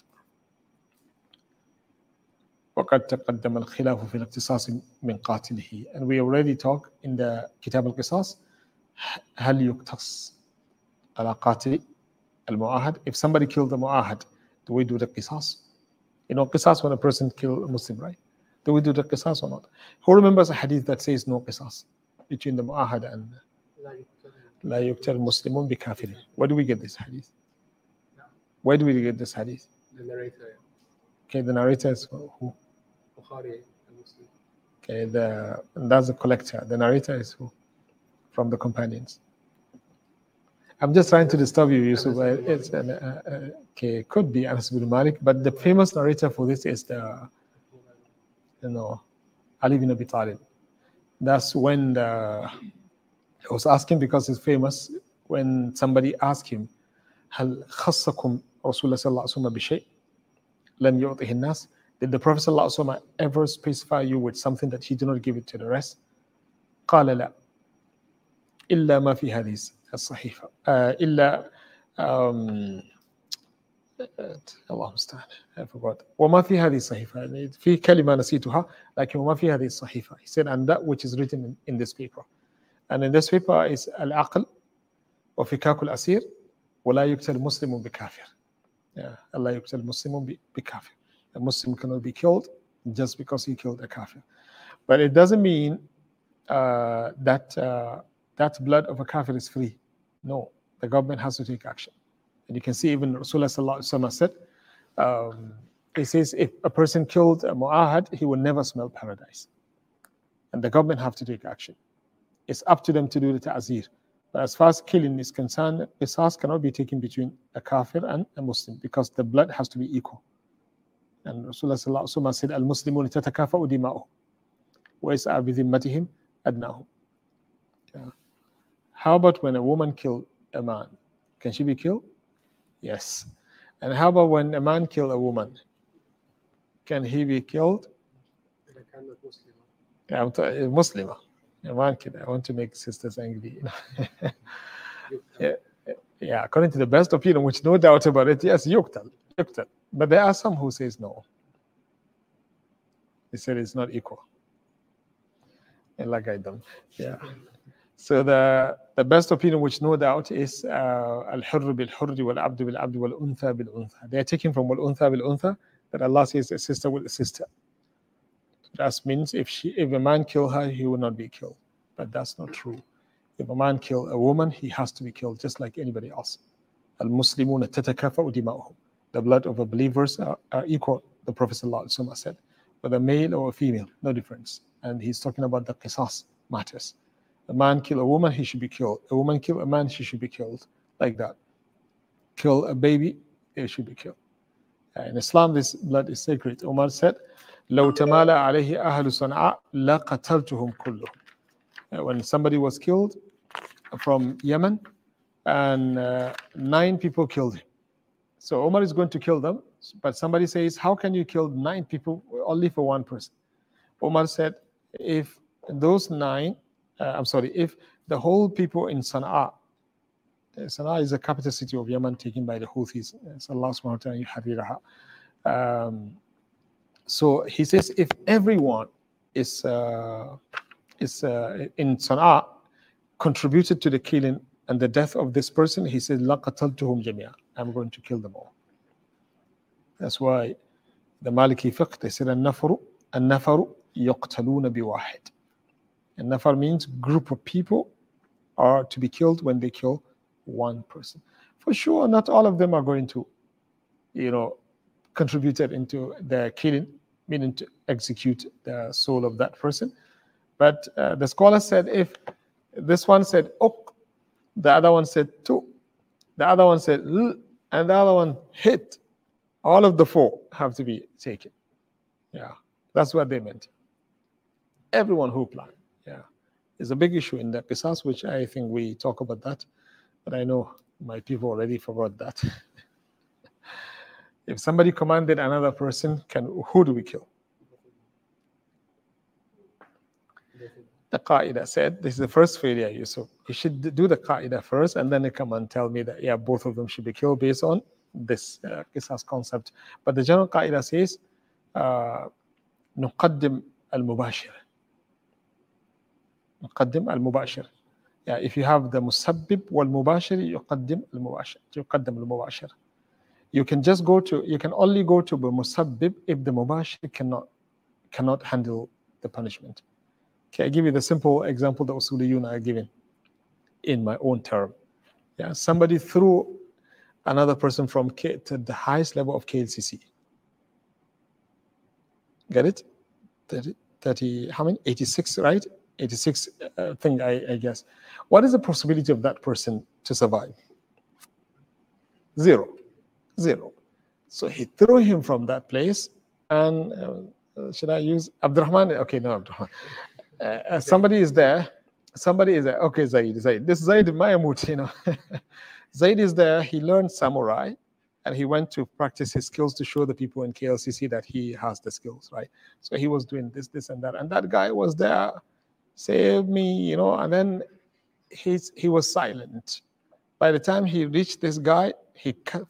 وقد تقدم الخلاف في الاقتصاص من قاتله. And we already talked in the كتاب القصاص هل يقتص على قاتل المعاهد. If somebody killed the mu'ahad, do we do the qisas? Qisas when a person kills a Muslim, right? Do we do the qisas or not? Who remembers a hadith that says no qisas between the mu'ahad and لا يقتل المسلمون بكافر? Where do we get this hadith? Where do we get this hadith? The narrator. Okay, the narrator is who? Bukhari and Muslim. Okay, that's the collector. The narrator is who? From the companions. I'm just trying to disturb you, Yusuf. It's okay, could be Anas bin Malik, but the famous narrator for this is Ali bin Abi Talib. That's when I was asking because it's famous when somebody asked him, هل خصكم رسول الله صلى الله عليه وسلم بشيء لم يعطه الناس? Did the Prophet صلى الله عليه وسلم ever specify you with something that he did not give it to the rest? قال لا إلا ما في هذه الصحيفة إلا الله المستعان I forgot وما في هذه الصحيفة في كلمة نسيتها لكن وما في هذه الصحيفة. He said, and that which is written in this paper, and in this paper is العقل وفكاك الأسير ولا يقتل مسلم بكافر. لا يقتل مسلم بكافر. A Muslim cannot be killed just because he killed a kafir. But it doesn't mean that blood of a kafir is free. No, the government has to take action. And you can see even Rasulullah sallallahu alaihi wasallam said, he says if a person killed a mu'ahad, he will never smell paradise. And the government have to take action. It's up to them to do the ta'zir. But as far as killing is concerned, qisas cannot be taken between a kafir and a Muslim because the blood has to be equal. And Rasulullah sallallahu alaihi wasallam said, "Al-Muslimun tatakafa'u dima'uhum wa yas'a bi dhimmatihim adnahum." How about when a woman killed a man? Can she be killed? Yes. And how about when a man killed a woman? Can he be killed? Yeah, I'm Muslim. A man killed. I want to make sisters angry. Yeah, according to the best opinion, which no doubt about it, yes, yuqtal. But there are some who says no. They said it's not equal. And like I don't. Yeah. So the best opinion, which no doubt is al-hurr bil-hurr wal-abd bil-abd wal-untha bil-untha. They are taken from wal-untha bil-untha, that Allah says a sister with a sister. That means if a man kill her, he will not be killed. But that's not true. If a man kill a woman, he has to be killed just like anybody else. Al-Muslimuna tatakafa'u dima'uhum. The blood of the believers are equal, the Prophet ﷺ said. Whether male or female, no difference. And he's talking about the qisas matters. A man kill a woman, he should be killed. A woman kill a man, she should be killed. Like that. kill a baby, they should be killed. In Islam, this blood is sacred. Umar said, لو تمالى عليه أهل صنعاء لقتلتهم كلهم. When somebody was killed from Yemen, and 9 people killed him. So Umar is going to kill them, but somebody says, how can you kill 9 people only for one person? Umar said, if those 9, if the whole people in Sana'a is the capital city of Yemen taken by the Houthis, Allah subhanahu wa ta'ala, so he says, if everyone is in Sana'a contributed to the killing and the death of this person, he said, لَقَتَلْتُهُمْ جَمِيعًا, I'm going to kill them all. That's why the Maliki fiqh, they said, النَّفَرُ يُقْتَلُونَ بِوَاحِدٍ. And nafar means group of people are to be killed when they kill one person. For sure, not all of them are going to, contributed into the killing, meaning to execute the soul of that person. But the scholar said, if this one said ok, the other one said tu, the other one said l, and the other one hit, all of the 4 have to be taken. Yeah, that's what they meant. Everyone who planned. Yeah, it's a big issue in the Qisas, which I think we talk about that, but I know my people already forgot that. If somebody commanded another person, who do we kill? The Qaeda said, this is the first failure, Yusuf. You should do the Qaeda first, and then they come and tell me that, yeah, both of them should be killed based on this Qisas concept. But the general Qaeda says, نقدم المباشر. نقدم المباشر. Yeah, if you have the musabbib wal mubashir, يقدم المباشر. You can only go to the musabbib if the mubashir cannot handle the punishment. Okay, I give you the simple example that Usuliyun are giving in my own term. Yeah, somebody threw another person from to the highest level of KLCC. Get it? 30, how many? 86, right? 86 thing, I guess. What is the possibility of that person to survive? Zero. So he threw him from that place, and should I use Abdurrahman? Okay, no, Abdurrahman. Somebody is there. Okay, Zaid. This Zaid Mayamut, Zaid is there. He learned samurai, and he went to practice his skills to show the people in KLCC that he has the skills, right? So he was doing this, and that. And that guy was there, save me, and then he was silent. By the time he reached this guy, he cut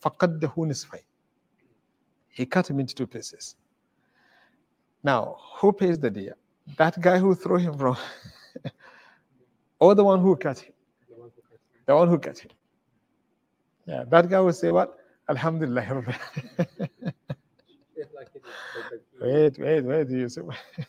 him into 2 pieces. Now, who pays the diya? That guy who threw him from, or the one who cut him? The one who cut him. Yeah, that guy will say what? Alhamdulillah. Wait, Yusuf.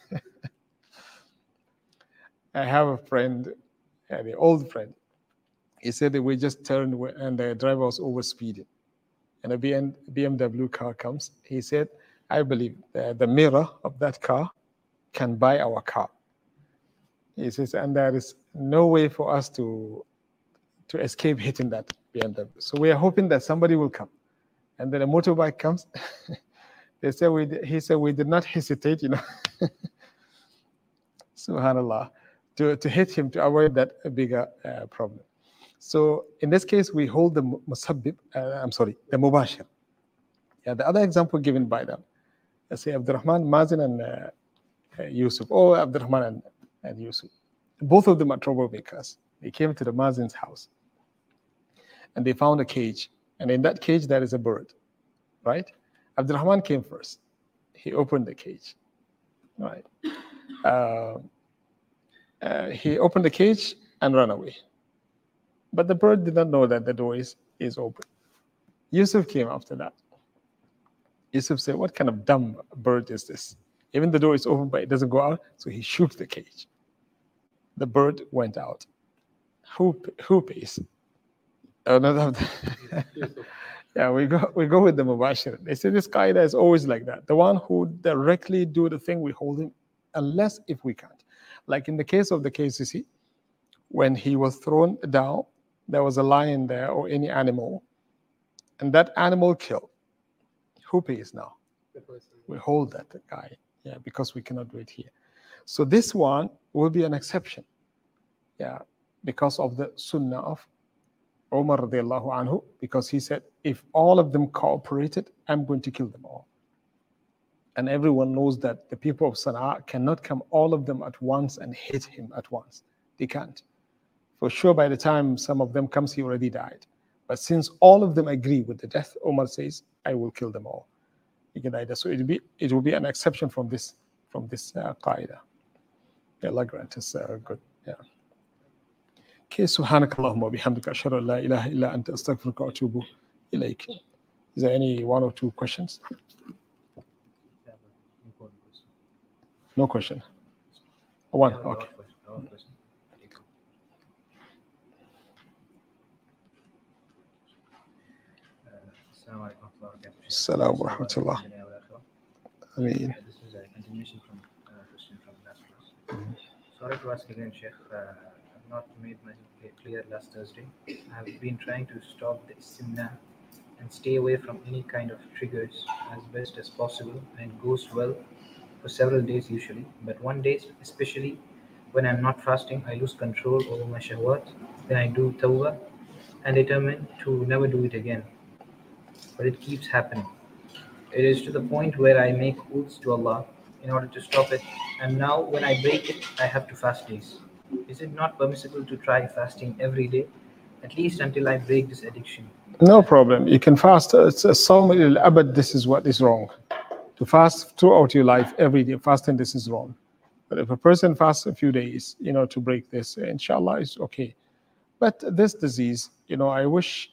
I have a friend, an old friend. He said that we just turned and the driver was over speeding. And a BMW car comes. He said, I believe the mirror of that car can buy our car. He says, and there is no way for us to escape hitting that BMW. So we are hoping that somebody will come. And then a motorbike comes. He said, we did not hesitate, Subhanallah, to hit him to avoid that bigger problem. So in this case, we hold the musabbib, the mubashir. Yeah, the other example given by them, let's say Abdurrahman, Mazin, and Yusuf, or Abdurrahman and Yusuf. Both of them are troublemakers. They came to the Mazin's house, and they found a cage. And in that cage, there is a bird, right? Abdurrahman came first. He opened the cage, right? He opened the cage and ran away. But the bird did not know that the door is open. Yusuf came after that. Yusuf said, what kind of dumb bird is this? Even the door is open, but it doesn't go out. So he shook the cage. The bird went out. Who pays? Yeah, we go with the mubashir. They say this qaida is always like that. The one who directly do the thing, we hold him, unless if we can't. Like in the case of the KCC, when he was thrown down, there was a lion there or any animal, and that animal killed, who pays now? The person. We hold that guy, yeah, because we cannot do it here. So this one will be an exception, yeah, because of the sunnah of Umar radiallahu anhu, because he said, if all of them cooperated, I'm going to kill them all. And everyone knows that the people of Sana'a cannot come all of them at once and hit him at once. They can't. For sure, by the time some of them comes, he already died. But since all of them agree with the death, Umar says, I will kill them all. So it will be an exception from this qaida. May Allah grant us good. Yeah. Okay, subhanakallahumma bihamdika ashhadu an la ilaha illa anta astaghfiruka wa atubu ilayk. Is there any one or two questions? No question. One, okay. Assalamu wa rahmatullah. I mean, this is a continuation from question from last class. Sorry to ask again, Sheikh. I've not made myself clear last Thursday. I've been trying to stop the istimna and stay away from any kind of triggers as best as possible, and it goes well for several days usually. But one day, especially when I'm not fasting, I lose control over my shahwat. Then I do tawbah and determine to never do it again. But it keeps happening. It is to the point where I make oaths to Allah in order to stop it. And now when I break it, I have to fast days. Is it not permissible to try fasting every day, at least until I break this addiction? No problem. You can fast. It's a Sawm al-Abad. This is what is wrong. To fast throughout your life, every day, fasting, this is wrong. But if a person fasts a few days, to break this, inshallah, it's okay. But this disease, I wish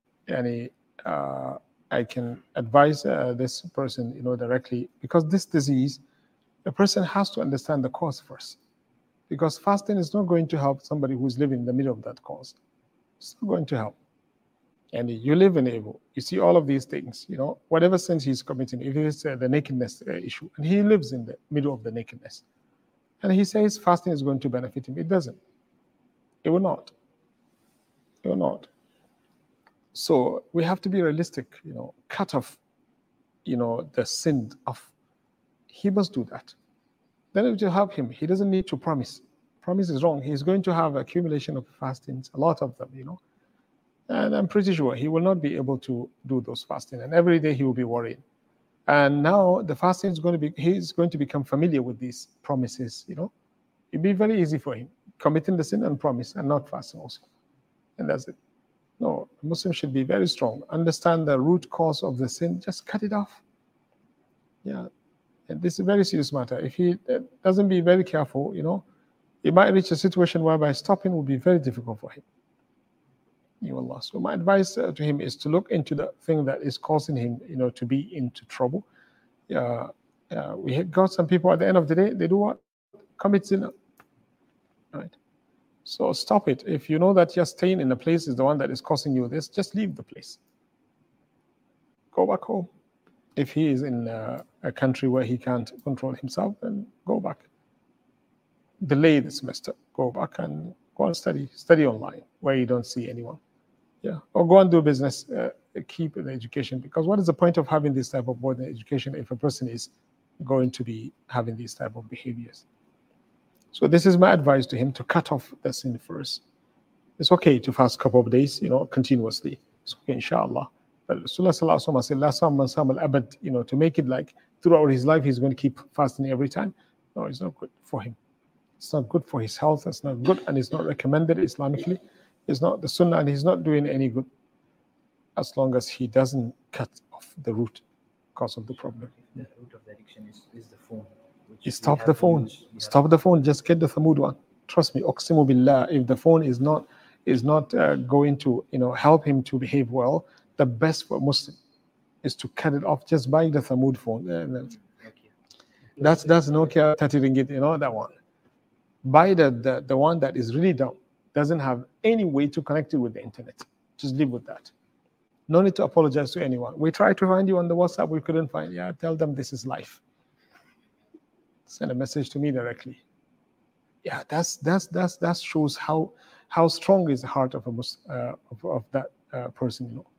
I can advise this person, directly, because this disease, the person has to understand the cause first. Because fasting is not going to help somebody who's living in the middle of that cause. It's not going to help. And you live in evil. You see all of these things, whatever sins he's committing, if it's the nakedness issue, and he lives in the middle of the nakedness. And he says fasting is going to benefit him. It doesn't. It will not. It will not. So we have to be realistic, cut off, the sin off. He must do that. Then it will help him. He doesn't need to promise. Promise is wrong. He's going to have accumulation of fastings, a lot of them, And I'm pretty sure he will not be able to do those fasting. And every day he will be worried. And now the fasting is he's going to become familiar with these promises, It'll be very easy for him, committing the sin and promise and not fasting also. And that's it. No, a Muslim should be very strong. Understand the root cause of the sin. Just cut it off. Yeah. And this is a very serious matter. If he doesn't be very careful, he might reach a situation whereby stopping will be very difficult for him. Allah. So my advice to him is to look into the thing that is causing him, to be into trouble. We got some people at the end of the day, they do what? Commit sin. Right? So stop it. If you know that you're staying in a place is the one that is causing you this, just leave the place. Go back home. If he is in a country where he can't control himself, then go back. Delay the semester. Go back and go and study. Study online where you don't see anyone. Yeah. Or go and do business. Keep the education. Because what is the point of having this type of boarding education if a person is going to be having these type of behaviors? So this is my advice to him, to cut off the sin first. It's okay to fast a couple of days, continuously. It's okay, inshallah. But Rasulullah sallallahu alaihi wasallam said, "La sam man sam al-abad," to make it like throughout his life he's going to keep fasting every time. No, it's not good for him. It's not good for his health. It's not good, and it's not recommended Islamically. It's not the sunnah, and he's not doing any good as long as he doesn't cut off the root cause of the problem. The root of the addiction is the phone. Stop the phone. Stop the phone. Just get the Thamud one. Trust me, Uqsimu billah, if the phone is not going to help him to behave well, the best for a Muslim is to cut it off. Just buy the Thamud phone. That's Nokia 30 ringgit, that one. Buy the one that is really dumb, doesn't have any way to connect it with the internet. Just live with that. No need to apologize to anyone. We tried to find you on the WhatsApp, we couldn't find you. Tell them this is life. Send a message to me directly. Yeah, that shows how strong is the heart of a Muslim, of that person.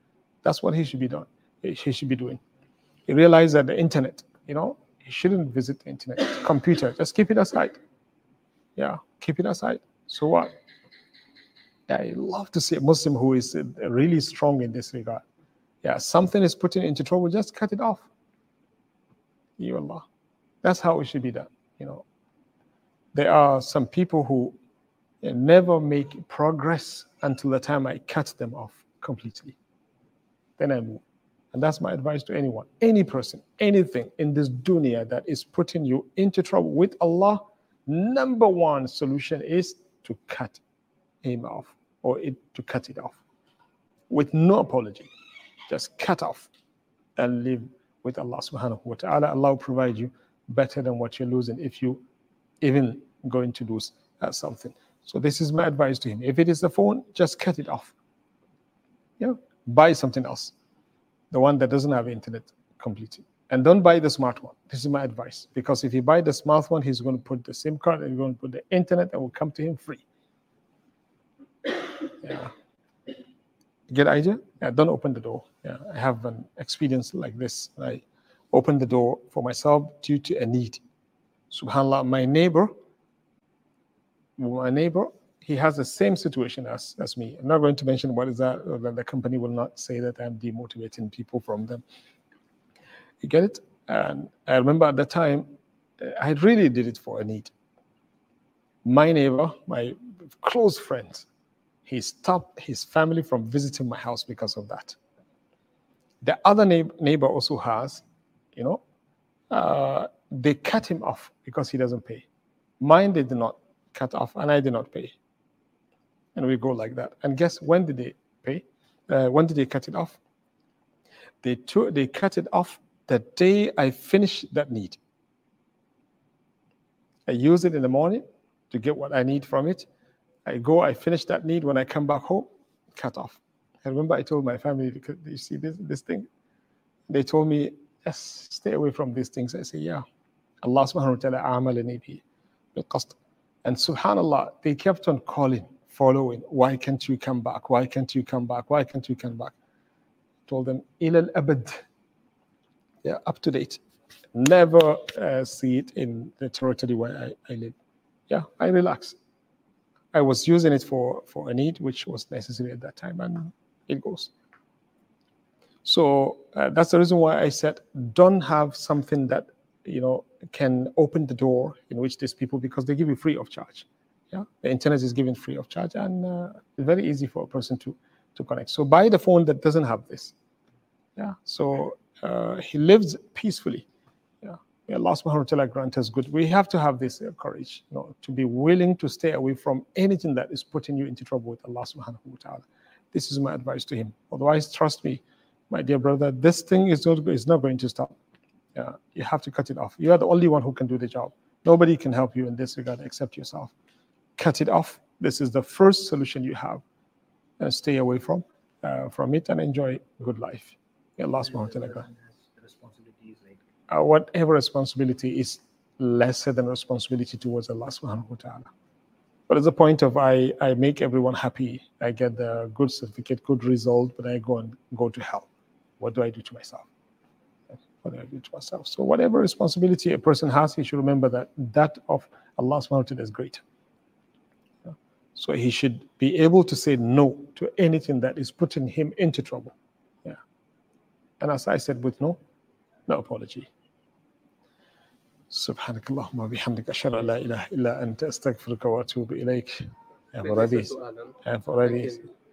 That's what he should be doing. He should be doing. He realized that the internet, he shouldn't visit the internet. Computer, just keep it aside. Yeah, keep it aside. So what? Yeah, I love to see a Muslim who is really strong in this regard. Yeah, something is putting into trouble, just cut it off. Ya Allah. That's how it should be done. There are some people who never make progress until the time I cut them off completely. Then I move. And that's my advice to anyone, any person, anything in this dunya that is putting you into trouble with Allah. Number one solution is to cut him off, or to cut it off with no apology. Just cut off and live with Allah subhanahu wa ta'ala. Allah will provide you better than what you're losing if you even going to lose something. So this is my advice to him. If it is the phone, just cut it off. Buy something else. The one that doesn't have internet completely. And don't buy the smart one. This is my advice. Because if you buy the smart one, he's going to put the SIM card and he's going to put the internet and will come to him free. Yeah. Get idea? Yeah, don't open the door. Yeah, I have an experience like this. I opened the door for myself due to a need. SubhanAllah, my neighbor, he has the same situation as me. I'm not going to mention what is that, or that the company will not say that I'm demotivating people from them. You get it? And I remember at the time, I really did it for a need. My neighbor, my close friend, he stopped his family from visiting my house because of that. The other neighbor also has, they cut him off because he doesn't pay. Mine, they did not cut off, and I did not pay. And we go like that. And guess when did they pay? When did they cut it off? They cut it off the day I finished that need. I use it in the morning to get what I need from it. I finish that need. When I come back home, cut off. I remember I told my family, you see this thing? They told me, yes, stay away from these things. I say, yeah. Allah subhanahu wa ta'ala amalani bi. And subhanallah, they kept on calling, following. Why can't you come back? Why can't you come back? Why can't you come back? I told them, ilal abad. Yeah, up to date. Never see it in the territory where I live. Yeah, I relax. I was using it for a need which was necessary at that time, and it goes. So that's the reason why I said don't have something that can open the door in which these people, because they give you free of charge. Yeah, the internet is given free of charge, and it's very easy for a person to connect. So buy the phone that doesn't have this. Yeah, so he lives peacefully. Yeah, may Allah subhanahu wa ta'ala grant us good. We have to have this courage, to be willing to stay away from anything that is putting you into trouble with Allah subhanahu wa ta'ala. This is my advice to him. Otherwise, trust me, my dear brother, this thing is not going to stop. Yeah, you have to cut it off. You are the only one who can do the job. Nobody can help you in this regard except yourself. Cut it off. This is the first solution you have. Stay away from it and enjoy good life. May Allah subhanahu wa ta'ala. Whatever responsibility is lesser than responsibility towards Allah subhanahu wa ta'ala. But at the point of I make everyone happy, I get the good certificate, good result, but I go to hell. What do I do to myself? What do I do to myself? So whatever responsibility a person has, he should remember that of Allah subhanahu wa ta'ala is great. So he should be able to say no to anything that is putting him into trouble. Yeah. And as I said, with no apology. سبحانك اللهم وبحمدك أشهد أن لا إله إلا أنت أستغفرك وأتوب إليك. I have already